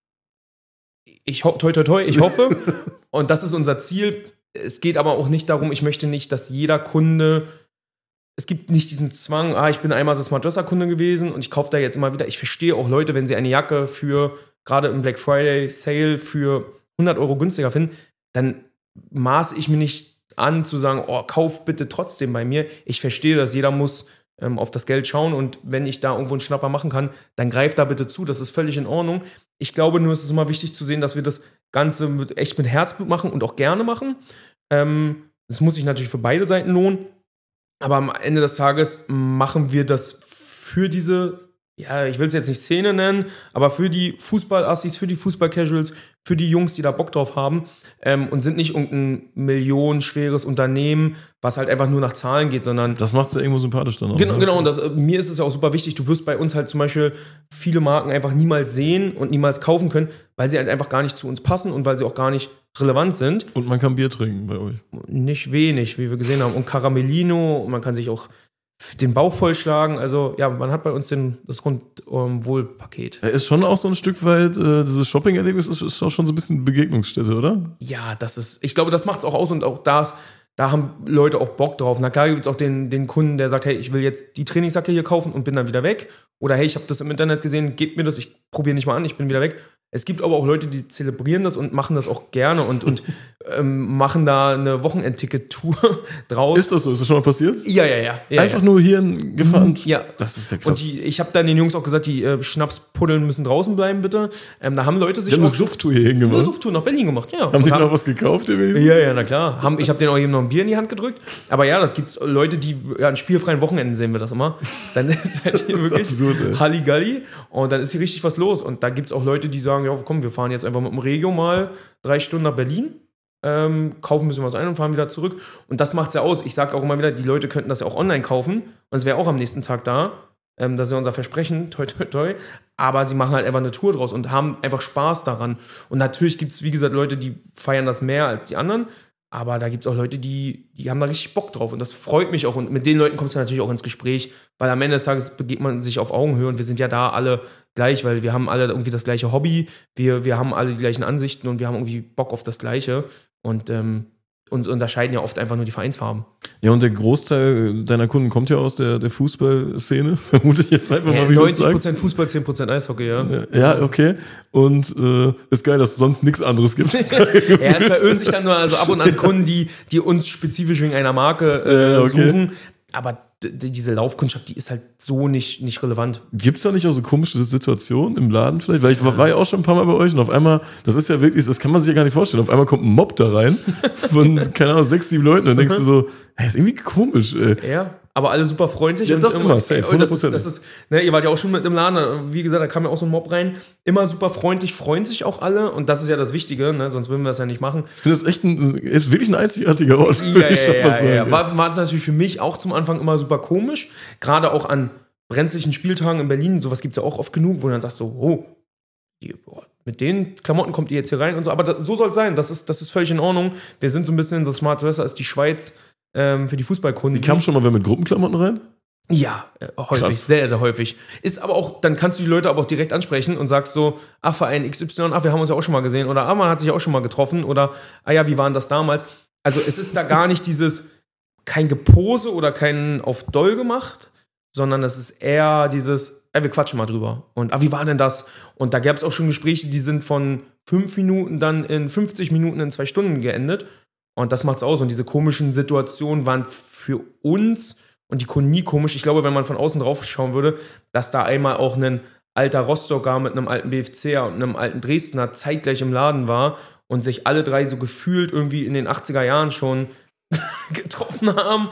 Toi, toi, toi, ich hoffe. Und das ist unser Ziel. Es geht aber auch nicht darum, ich möchte nicht, dass jeder Kunde... Es gibt nicht diesen Zwang, ich bin einmal so Smart Dresser Kunde gewesen und ich kaufe da jetzt immer wieder. Ich verstehe auch Leute, wenn sie eine Jacke gerade im Black Friday Sale für 100 Euro günstiger finden, dann maße ich mir nicht an zu sagen, kauf bitte trotzdem bei mir. Ich verstehe das, jeder muss auf das Geld schauen und wenn ich da irgendwo einen Schnapper machen kann, dann greif da bitte zu, das ist völlig in Ordnung. Ich glaube nur, es ist immer wichtig zu sehen, dass wir das Ganze echt mit Herzblut machen und auch gerne machen. Das muss sich natürlich für beide Seiten lohnen. Aber am Ende des Tages machen wir das für diese, ja, ich will es jetzt nicht Szene nennen, aber für die Fußballassis, für die Fußballcasuals, für die Jungs, die da Bock drauf haben und sind nicht irgendein millionenschweres Unternehmen, was halt einfach nur nach Zahlen geht, sondern... Das macht es ja irgendwo sympathisch dann auch. Genau. Und mir ist es ja auch super wichtig, du wirst bei uns halt zum Beispiel viele Marken einfach niemals sehen und niemals kaufen können, weil sie halt einfach gar nicht zu uns passen und weil sie auch gar nicht relevant sind. Und man kann Bier trinken bei euch. Nicht wenig, wie wir gesehen haben. Und Caramellino, und man kann sich auch den Bauch vollschlagen. Also ja, man hat bei uns das Rundwohlpaket. Ist schon auch so ein Stück weit, dieses Shopping-Erlebnis ist auch schon so ein bisschen Begegnungsstätte, oder? Ja, ich glaube, das macht es auch aus und auch da haben Leute auch Bock drauf. Na klar gibt es auch den Kunden, der sagt, hey, ich will jetzt die Trainingsjacke hier kaufen und bin dann wieder weg. Oder hey, ich habe das im Internet gesehen, gebt mir das, ich probiere nicht mal an, ich bin wieder weg. Es gibt aber auch Leute, die zelebrieren das und machen das auch gerne und machen da eine Wochenendticket-Tour draus. Ist das so? Ist das schon mal passiert? Ja. Einfach nur hier gefahren? Ja. Das ist ja krass. Und ich habe dann den Jungs auch gesagt, die Schnapspuddeln müssen draußen bleiben, bitte. Da haben Leute sich auch... eine Sufftour hier hingemacht? Eine Sufftour nach Berlin gemacht, ja. Haben die noch was gekauft? Ja, na klar. Ich habe denen auch eben noch ein Bier in die Hand gedrückt. Aber ja, das gibt's Leute, die an spielfreien Wochenenden sehen wir das immer. Dann ist halt hier wirklich absurd, Halligalli. Und dann ist hier richtig was los. Und da gibt es auch Leute, die sagen, ja komm, wir fahren jetzt einfach mit dem Regio mal 3 Stunden nach Berlin, kaufen ein bisschen was ein und fahren wieder zurück. Und das macht's ja aus. Ich sage auch immer wieder, die Leute könnten das ja auch online kaufen. Und es wäre auch am nächsten Tag da. Das ist ja unser Versprechen, toi, toi, toi. Aber sie machen halt einfach eine Tour draus und haben einfach Spaß daran. Und natürlich gibt es, wie gesagt, Leute, die feiern das mehr als die anderen. Aber da gibt es auch Leute, die haben da richtig Bock drauf. Und das freut mich auch. Und mit den Leuten kommst du natürlich auch ins Gespräch. Weil am Ende des Tages begegnet man sich auf Augenhöhe. Und wir sind ja da alle gleich, weil wir haben alle irgendwie das gleiche Hobby. Wir haben alle die gleichen Ansichten und wir haben irgendwie Bock auf das Gleiche. Und und unterscheiden ja oft einfach nur die Vereinsfarben. Ja, und der Großteil deiner Kunden kommt ja aus der Fußballszene, vermute ich jetzt einfach mal, wie 90% Fußball, 10% Eishockey, ja. Ja, okay. Und ist geil, dass es sonst nichts anderes gibt. Ja, es verirren sich dann nur also ab und an Kunden, die uns spezifisch wegen einer Marke suchen. Aber diese Laufkundschaft, die ist halt so nicht relevant. Gibt es da nicht auch so komische Situationen im Laden vielleicht? Weil ich war ja auch schon ein paar Mal bei euch und auf einmal, das ist ja wirklich, das kann man sich ja gar nicht vorstellen, auf einmal kommt ein Mob da rein von, keine Ahnung, 6, 7 Leuten und dann denkst du so, hey, ist irgendwie komisch, ey. Ja, aber alle super freundlich. Ja, das immer, safe, 100%. Das ist, ne, ihr wart ja auch schon mit im Laden, wie gesagt, da kam ja auch so ein Mob rein. Immer super freundlich, freuen sich auch alle und das ist ja das Wichtige, ne? Sonst würden wir das ja nicht machen. Ich finde das ist wirklich ein einzigartiger Ort. Ja. War natürlich für mich auch zum Anfang immer super komisch, gerade auch an brenzlichen Spieltagen in Berlin, sowas gibt es ja auch oft genug, wo du dann sagst so, oh, mit den Klamotten kommt ihr jetzt hier rein und so, aber so soll es sein, das ist völlig in Ordnung. Wir sind so ein bisschen so smart besser als die Schweiz für die Fußballkunden. Die kam schon mal wer mit Gruppenklamotten rein? Ja, häufig, krass. Sehr, sehr häufig. Ist aber auch, dann kannst du die Leute aber auch direkt ansprechen und sagst so, Verein XY, wir haben uns ja auch schon mal gesehen oder man hat sich auch schon mal getroffen oder, ja, wie war denn das damals? Also es ist da gar nicht kein Gepose oder kein auf Doll gemacht, sondern es ist eher dieses, wir quatschen mal drüber. Und, wie war denn das? Und da gab es auch schon Gespräche, die sind von 5 Minuten dann in 50 Minuten in 2 Stunden geendet. Und das macht's aus. Und diese komischen Situationen waren für uns und die Kunden nie komisch. Ich glaube, wenn man von außen drauf schauen würde, dass da einmal auch ein alter Rostocker mit einem alten BFCer und einem alten Dresdner zeitgleich im Laden war und sich alle 3 so gefühlt irgendwie in den 80er Jahren schon getroffen haben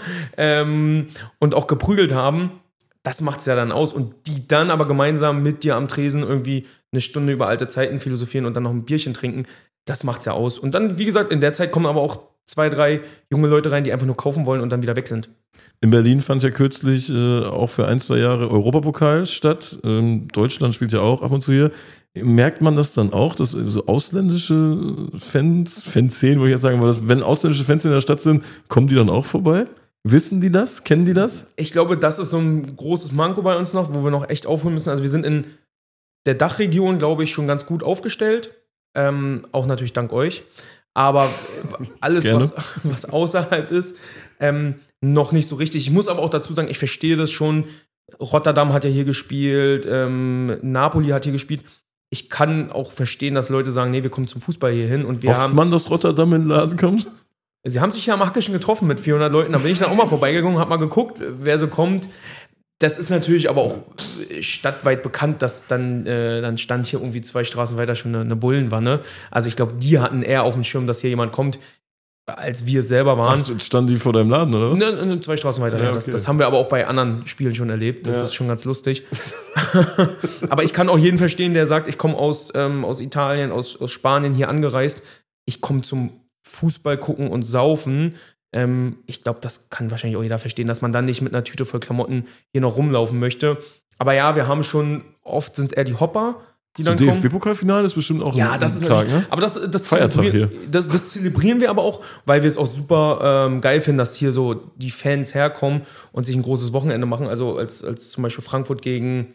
und auch geprügelt haben. Das macht's ja dann aus. Und die dann aber gemeinsam mit dir am Tresen irgendwie eine Stunde über alte Zeiten philosophieren und dann noch ein Bierchen trinken, das macht's ja aus. Und dann, wie gesagt, in der Zeit kommen aber auch 2, 3 junge Leute rein, die einfach nur kaufen wollen und dann wieder weg sind. In Berlin fand ja kürzlich auch für 1, 2 Jahre Europapokal statt. Deutschland spielt ja auch ab und zu hier. Merkt man das dann auch, dass so ausländische Fanszenen, wo ich jetzt sagen würde, wenn ausländische Fans in der Stadt sind, kommen die dann auch vorbei? Wissen die das? Kennen die das? Ich glaube, das ist so ein großes Manko bei uns noch, wo wir noch echt aufholen müssen. Also wir sind in der Dachregion, glaube ich, schon ganz gut aufgestellt. Auch natürlich dank euch. Aber alles, was außerhalb ist, noch nicht so richtig. Ich muss aber auch dazu sagen, ich verstehe das schon. Rotterdam hat ja hier gespielt, Napoli hat hier gespielt. Ich kann auch verstehen, dass Leute sagen, nee, wir kommen zum Fußball hier hin. Und wir Hofft man, dass Rotterdam in den Laden kommt? Sie haben sich ja am Hackischen getroffen mit 400 Leuten. Da bin ich dann auch mal vorbeigegangen, hab mal geguckt, wer so kommt. Das ist natürlich aber auch stadtweit bekannt, dass dann stand hier irgendwie 2 Straßen weiter schon eine Bullenwanne. Also ich glaube, die hatten eher auf dem Schirm, dass hier jemand kommt, als wir selber waren. Ach, standen die vor deinem Laden, oder was? Ne, 2 Straßen weiter, ja. Das haben wir aber auch bei anderen Spielen schon erlebt. Das ist schon ganz lustig. Aber ich kann auch jeden verstehen, der sagt, ich komme aus Italien, aus Spanien hier angereist. Ich komme zum Fußball gucken und saufen. Ich glaube, das kann wahrscheinlich auch jeder verstehen, dass man dann nicht mit einer Tüte voll Klamotten hier noch rumlaufen möchte. Aber ja, wir haben schon, oft sind es eher die Hopper, die dann kommen. DFB-Pokalfinale ist bestimmt auch ein Tag, ne? Aber das zelebrieren wir aber auch, weil wir es auch super geil finden, dass hier so die Fans herkommen und sich ein großes Wochenende machen. Also als zum Beispiel Frankfurt gegen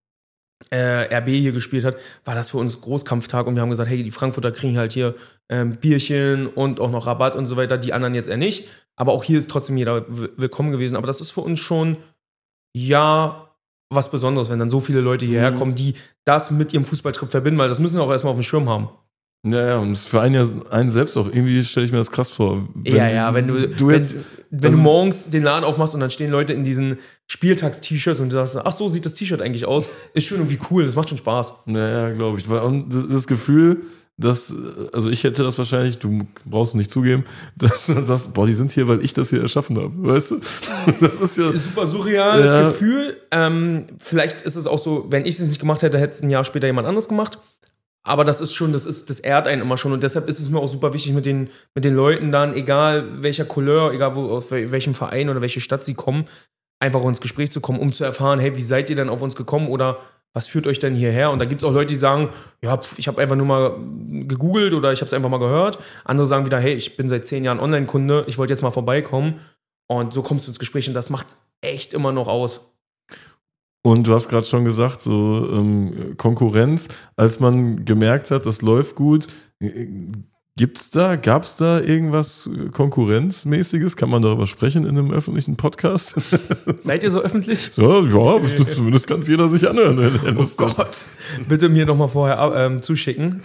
RB hier gespielt hat, war das für uns Großkampftag und wir haben gesagt, hey, die Frankfurter kriegen halt hier Bierchen und auch noch Rabatt und so weiter, die anderen jetzt eher nicht, aber auch hier ist trotzdem jeder willkommen gewesen, aber das ist für uns schon, ja, was Besonderes, wenn dann so viele Leute hierher kommen, die das mit ihrem Fußballtrip verbinden, weil das müssen sie auch erstmal auf dem Schirm haben. Ja, und das ist für einen selbst auch, irgendwie stelle ich mir das krass vor. Wenn du morgens den Laden aufmachst und dann stehen Leute in diesen Spieltags-T-Shirts und du sagst, ach so sieht das T-Shirt eigentlich aus, ist schon irgendwie cool, das macht schon Spaß. Ja, glaube ich. Und das Gefühl, also ich hätte das wahrscheinlich, du brauchst es nicht zugeben, dass du sagst, boah, die sind hier, weil ich das hier erschaffen habe, weißt du? Das ist ja super surreales Gefühl. Vielleicht ist es auch so, wenn ich es nicht gemacht hätte, hätte es ein Jahr später jemand anderes gemacht. Aber das ehrt einen immer schon und deshalb ist es mir auch super wichtig mit den Leuten dann, egal welcher Couleur, egal aus welchem Verein oder welche Stadt sie kommen, einfach ins Gespräch zu kommen, um zu erfahren, hey, wie seid ihr denn auf uns gekommen oder was führt euch denn hierher? Und da gibt es auch Leute, die sagen, ja, ich habe einfach nur mal gegoogelt oder ich habe es einfach mal gehört. Andere sagen wieder, hey, ich bin seit 10 Jahren Online-Kunde, ich wollte jetzt mal vorbeikommen. Und so kommst du ins Gespräch und das macht echt immer noch aus. Und du hast gerade schon gesagt, so Konkurrenz, als man gemerkt hat, das läuft gut, Gab's da irgendwas Konkurrenzmäßiges? Kann man darüber sprechen in einem öffentlichen Podcast? Seid ihr so öffentlich? So, ja, zumindest kann es jeder sich anhören. Oh Gott, bitte mir nochmal vorher zuschicken.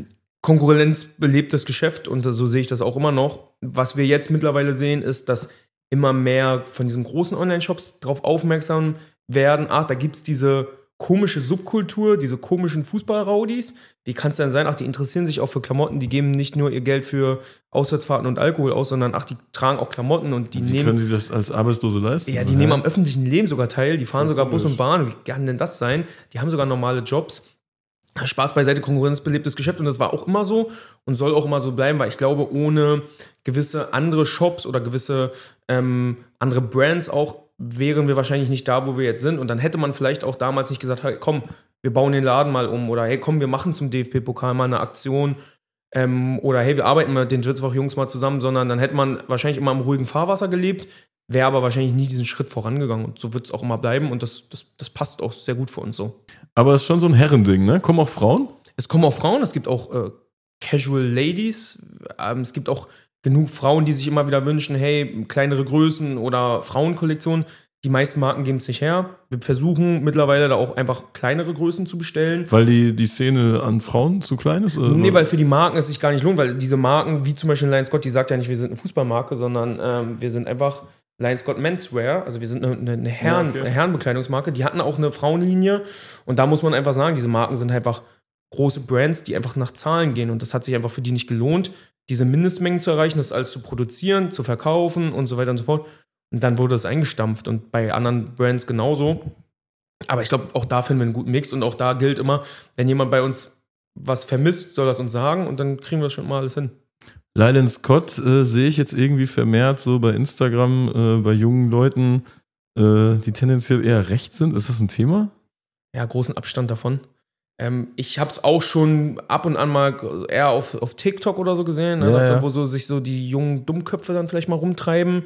Konkurrenzbelebtes Geschäft und so sehe ich das auch immer noch. Was wir jetzt mittlerweile sehen, ist, dass immer mehr von diesen großen Online-Shops darauf aufmerksam werden, da gibt es diese komische Subkultur, diese komischen Fußballraudis, die kann es dann sein, die interessieren sich auch für Klamotten, die geben nicht nur ihr Geld für Auswärtsfahrten und Alkohol aus, sondern die tragen auch Klamotten und die nehmen... Können sie das als Arbeitslose leisten? Ja, die nehmen am öffentlichen Leben sogar teil, die fahren sogar Bus und Bahn, wie kann denn das sein? Die haben sogar normale Jobs. Spaß beiseite, konkurrenzbelebtes Geschäft und das war auch immer so und soll auch immer so bleiben, weil ich glaube, ohne gewisse andere Shops oder gewisse andere Brands auch, wären wir wahrscheinlich nicht da, wo wir jetzt sind und dann hätte man vielleicht auch damals nicht gesagt, hey, komm, wir bauen den Laden mal um oder hey, komm, wir machen zum DFB-Pokal mal eine Aktion oder hey, wir arbeiten mit den Dritzwoch-Jungs mal zusammen, sondern dann hätte man wahrscheinlich immer im ruhigen Fahrwasser gelebt, wäre aber wahrscheinlich nie diesen Schritt vorangegangen und so wird es auch immer bleiben und das passt auch sehr gut für uns so. Aber es ist schon so ein Herrending, ne? Kommen auch Frauen? Es kommen auch Frauen, es gibt auch Casual Ladies, es gibt auch genug Frauen, die sich immer wieder wünschen, hey, kleinere Größen oder Frauenkollektionen. Die meisten Marken geben es nicht her. Wir versuchen mittlerweile da auch einfach kleinere Größen zu bestellen. Weil die Szene an Frauen zu klein ist? Oder? Nee, weil für die Marken es sich gar nicht lohnt, weil diese Marken, wie zum Beispiel Lion Scott, die sagt ja nicht, wir sind eine Fußballmarke, sondern wir sind einfach Lion Scott Menswear, also wir sind eine Herrenbekleidungsmarke, die hatten auch eine Frauenlinie und da muss man einfach sagen, diese Marken sind einfach große Brands, die einfach nach Zahlen gehen und das hat sich einfach für die nicht gelohnt, diese Mindestmengen zu erreichen, das alles zu produzieren, zu verkaufen und so weiter und so fort. Und dann wurde das eingestampft und bei anderen Brands genauso. Aber ich glaube, auch da finden wir einen guten Mix und auch da gilt immer, wenn jemand bei uns was vermisst, soll das uns sagen und dann kriegen wir das schon mal alles hin. Lion Scott sehe ich jetzt irgendwie vermehrt so bei Instagram, bei jungen Leuten, die tendenziell eher rechts sind. Ist das ein Thema? Ja, großen Abstand davon. Ich habe es auch schon ab und an mal eher auf TikTok oder so gesehen, ne, ja. wo so sich so die jungen Dummköpfe dann vielleicht mal rumtreiben.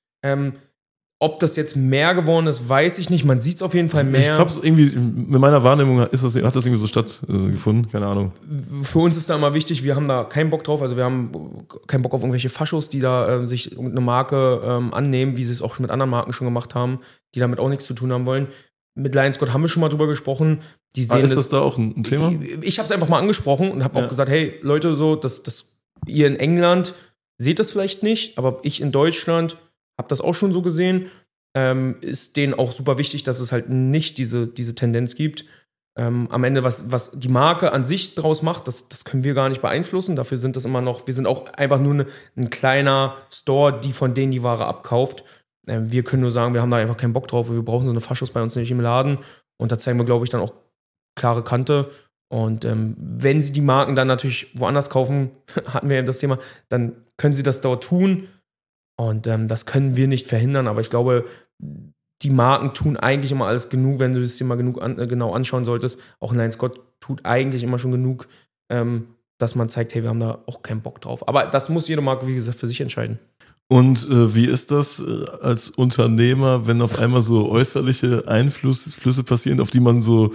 Ob das jetzt mehr geworden ist, weiß ich nicht. Man sieht es auf jeden Fall mehr. Ich hab's irgendwie, mit meiner Wahrnehmung hat das irgendwie so stattgefunden, keine Ahnung. Für uns ist da immer wichtig, wir haben da keinen Bock drauf, also wir haben keinen Bock auf irgendwelche Faschos, die da sich eine Marke annehmen, wie sie es auch schon mit anderen Marken schon gemacht haben, die damit auch nichts zu tun haben wollen. Mit Lion Scott haben wir schon mal drüber gesprochen. Die sehen ist das da auch ein Thema? Ich habe es einfach mal angesprochen und habe auch gesagt, hey Leute, so, ihr in England seht das vielleicht nicht, aber ich in Deutschland habe das auch schon so gesehen. Ist denen auch super wichtig, dass es halt nicht diese Tendenz gibt. Am Ende, was die Marke an sich draus macht, das können wir gar nicht beeinflussen. Dafür sind das immer noch, wir sind auch einfach nur ein kleiner Store, die von denen die Ware abkauft. Wir können nur sagen, wir haben da einfach keinen Bock drauf, wir brauchen so eine Faschos bei uns nicht im Laden. Und da zeigen wir, glaube ich, dann auch klare Kante. Und wenn sie die Marken dann natürlich woanders kaufen, hatten wir ja das Thema, dann können sie das dort tun. Und das können wir nicht verhindern. Aber ich glaube, die Marken tun eigentlich immer alles genug, wenn du das dir mal genau anschauen solltest. Auch Lion Scott tut eigentlich immer schon genug, dass man zeigt, hey, wir haben da auch keinen Bock drauf. Aber das muss jede Marke, wie gesagt, für sich entscheiden. Und wie ist das als Unternehmer, wenn auf einmal so äußerliche Einflüsse passieren, für die man so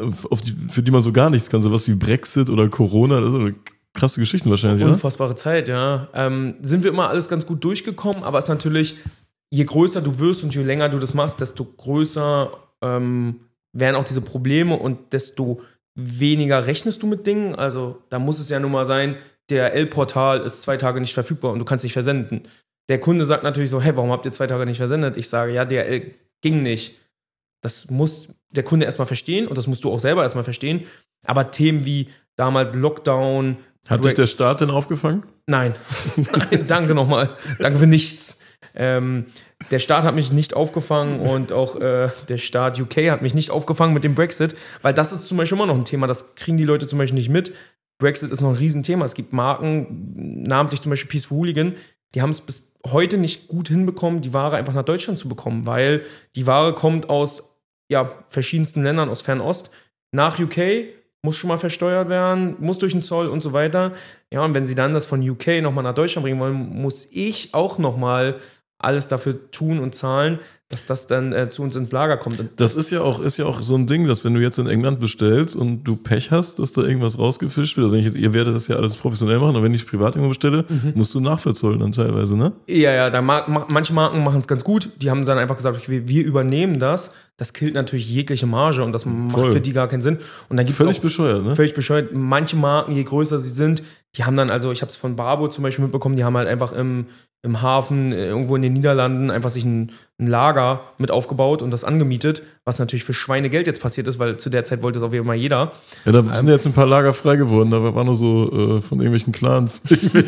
gar nichts kann, sowas wie Brexit oder Corona, das ist eine krasse Geschichten wahrscheinlich, oder? Unfassbare Zeit, ja. Sind wir immer alles ganz gut durchgekommen, aber es ist natürlich, je größer du wirst und je länger du das machst, desto größer werden auch diese Probleme und desto weniger rechnest du mit Dingen. Also da muss es ja nun mal sein, der L-Portal ist 2 Tage nicht verfügbar und du kannst nicht versenden. Der Kunde sagt natürlich so, hey, warum habt ihr 2 Tage nicht versendet? Ich sage, ja, DHL ging nicht. Das muss der Kunde erstmal verstehen und das musst du auch selber erstmal verstehen. Aber Themen wie damals Lockdown. Hat dich der Staat denn aufgefangen? Nein. Nein, danke nochmal. Danke für nichts. Der Staat hat mich nicht aufgefangen und auch der Staat UK hat mich nicht aufgefangen mit dem Brexit, weil das ist zum Beispiel immer noch ein Thema, das kriegen die Leute zum Beispiel nicht mit. Brexit ist noch ein Riesenthema. Es gibt Marken, namentlich zum Beispiel Peaceful Hooligan, die haben es bis heute nicht gut hinbekommen, die Ware einfach nach Deutschland zu bekommen, weil die Ware kommt aus verschiedensten Ländern, aus Fernost, nach UK, muss schon mal versteuert werden, muss durch den Zoll und so weiter. Ja, und wenn sie dann das von UK nochmal nach Deutschland bringen wollen, muss ich auch nochmal alles dafür tun und zahlen. dass das dann zu uns ins Lager kommt. Und das ist ja auch so ein Ding, dass wenn du jetzt in England bestellst und du Pech hast, dass da irgendwas rausgefischt wird, also ihr werdet das ja alles professionell machen, aber wenn ich privat irgendwo bestelle, musst du nachverzollen dann teilweise, ne? Ja, manche Marken machen es ganz gut. Die haben dann einfach gesagt, okay, wir übernehmen das. Das killt natürlich jegliche Marge und das macht für die gar keinen Sinn. Und dann gibt's völlig bescheuert, ne? Völlig bescheuert. Manche Marken, je größer sie sind, die haben dann, also ich habe es von Barbo zum Beispiel mitbekommen, die haben halt einfach im Hafen, irgendwo in den Niederlanden, einfach sich ein Lager mit aufgebaut und das angemietet, was natürlich für Schweinegeld jetzt passiert ist, weil zu der Zeit wollte es auf jeden Fall jeder. Ja, da sind jetzt ein paar Lager frei geworden, da war nur so von irgendwelchen Clans.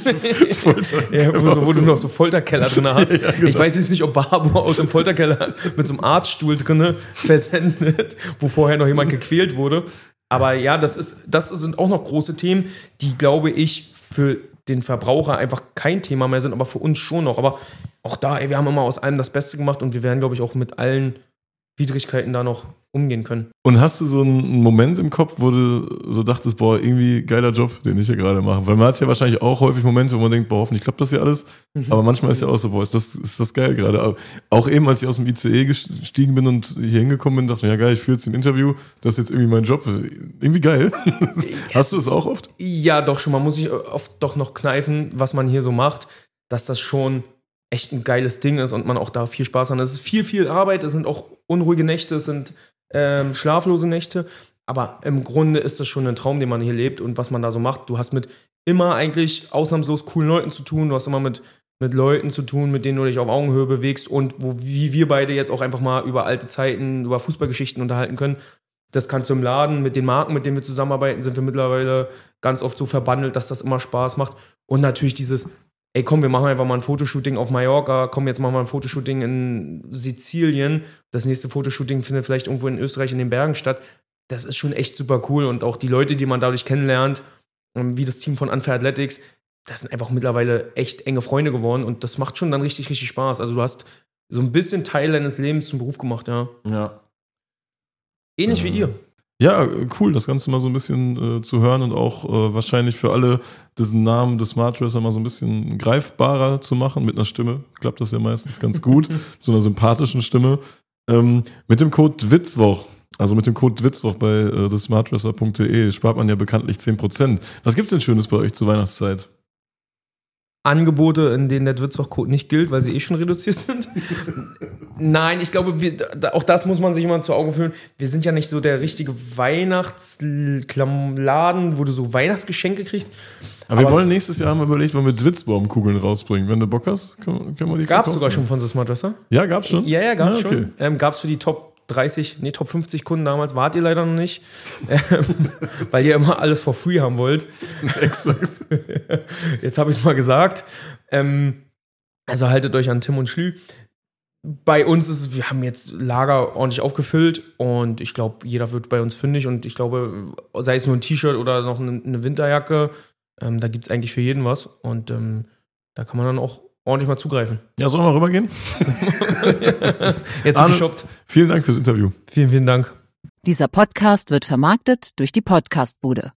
Ja, wo du noch so Folterkeller drin hast. Ja, genau. Ich weiß jetzt nicht, ob Barbo aus dem Folterkeller mit so einem Arztstuhl drin versendet, wo vorher noch jemand gequält wurde. Aber ja, das sind auch noch große Themen, die, glaube ich, für den Verbraucher einfach kein Thema mehr sind, aber für uns schon noch. Aber auch da, wir haben immer aus allem das Beste gemacht und wir werden, glaube ich, auch mit allen Widrigkeiten da noch umgehen können. Und hast du so einen Moment im Kopf, wo du so dachtest, boah, irgendwie geiler Job, den ich hier gerade mache? Weil man hat ja wahrscheinlich auch häufig Momente, wo man denkt, boah, hoffentlich klappt das hier alles. Aber manchmal ist ja auch so, boah, ist das geil gerade. Auch eben, als ich aus dem ICE gestiegen bin und hier hingekommen bin, dachte ich, ja geil, ich führe jetzt ein Interview, das ist jetzt irgendwie mein Job. Irgendwie geil. Hast du es auch oft? Ja, doch schon. Man muss sich oft doch noch kneifen, was man hier so macht, dass das schon echt ein geiles Ding ist und man auch da viel Spaß hat. Es ist viel Arbeit, es sind auch unruhige Nächte, es sind schlaflose Nächte, aber im Grunde ist das schon ein Traum, den man hier lebt und was man da so macht. Du hast mit immer eigentlich ausnahmslos coolen Leuten zu tun, du hast immer mit Leuten zu tun, mit denen du dich auf Augenhöhe bewegst und wie wir beide jetzt auch einfach mal über alte Zeiten, über Fußballgeschichten unterhalten können. Das kannst du im Laden, mit den Marken, mit denen wir zusammenarbeiten, sind wir mittlerweile ganz oft so verbandelt, dass das immer Spaß macht. Und natürlich dieses, ey komm, wir machen einfach mal ein Fotoshooting auf Mallorca, komm, jetzt machen wir ein Fotoshooting in Sizilien, das nächste Fotoshooting findet vielleicht irgendwo in Österreich in den Bergen statt. Das ist schon echt super cool und auch die Leute, die man dadurch kennenlernt, wie das Team von Unfair Athletics, das sind einfach mittlerweile echt enge Freunde geworden und das macht schon dann richtig Spaß. Also du hast so ein bisschen Teil deines Lebens zum Beruf gemacht, ja. Ja. Ähnlich wie ihr. Ja, cool, das Ganze mal so ein bisschen zu hören und auch wahrscheinlich für alle diesen Namen des Smart Dresser mal so ein bisschen greifbarer zu machen. Mit einer Stimme klappt das ja meistens ganz gut, mit so einer sympathischen Stimme. Mit dem Code WITZWOCH, also mit dem Code WITZWOCH bei thesmartdresser.de spart man ja bekanntlich 10%. Was gibt's denn Schönes bei euch zur Weihnachtszeit? Angebote, in denen der Witzwoch-Code nicht gilt, weil sie schon reduziert sind. Nein, ich glaube, auch das muss man sich immer zu Augen führen. Wir sind ja nicht so der richtige Weihnachtsladen, wo du so Weihnachtsgeschenke kriegst. Aber wir wollen nächstes Jahr, haben wir überlegt, wollen wir Dwitzbaumkugeln rausbringen. Wenn du Bock hast, können wir die Gab's sogar schon von The Smart Dresser? Ja, gab's schon? Ja, gab's schon. Gab's für die Top 50 Kunden damals, wart ihr leider noch nicht, weil ihr immer alles for free haben wollt. Exakt. Jetzt habe ich es mal gesagt. Also haltet euch an Tim und Schlü. Bei uns ist es, wir haben jetzt Lager ordentlich aufgefüllt und ich glaube, jeder wird bei uns fündig und ich glaube, sei es nur ein T-Shirt oder noch eine Winterjacke, da gibt es eigentlich für jeden was und da kann man dann auch ordentlich mal zugreifen. Ja, sollen wir rübergehen? Jetzt Arne, geshoppt. Vielen Dank fürs Interview. Vielen Dank. Dieser Podcast wird vermarktet durch die Podcast-Bude.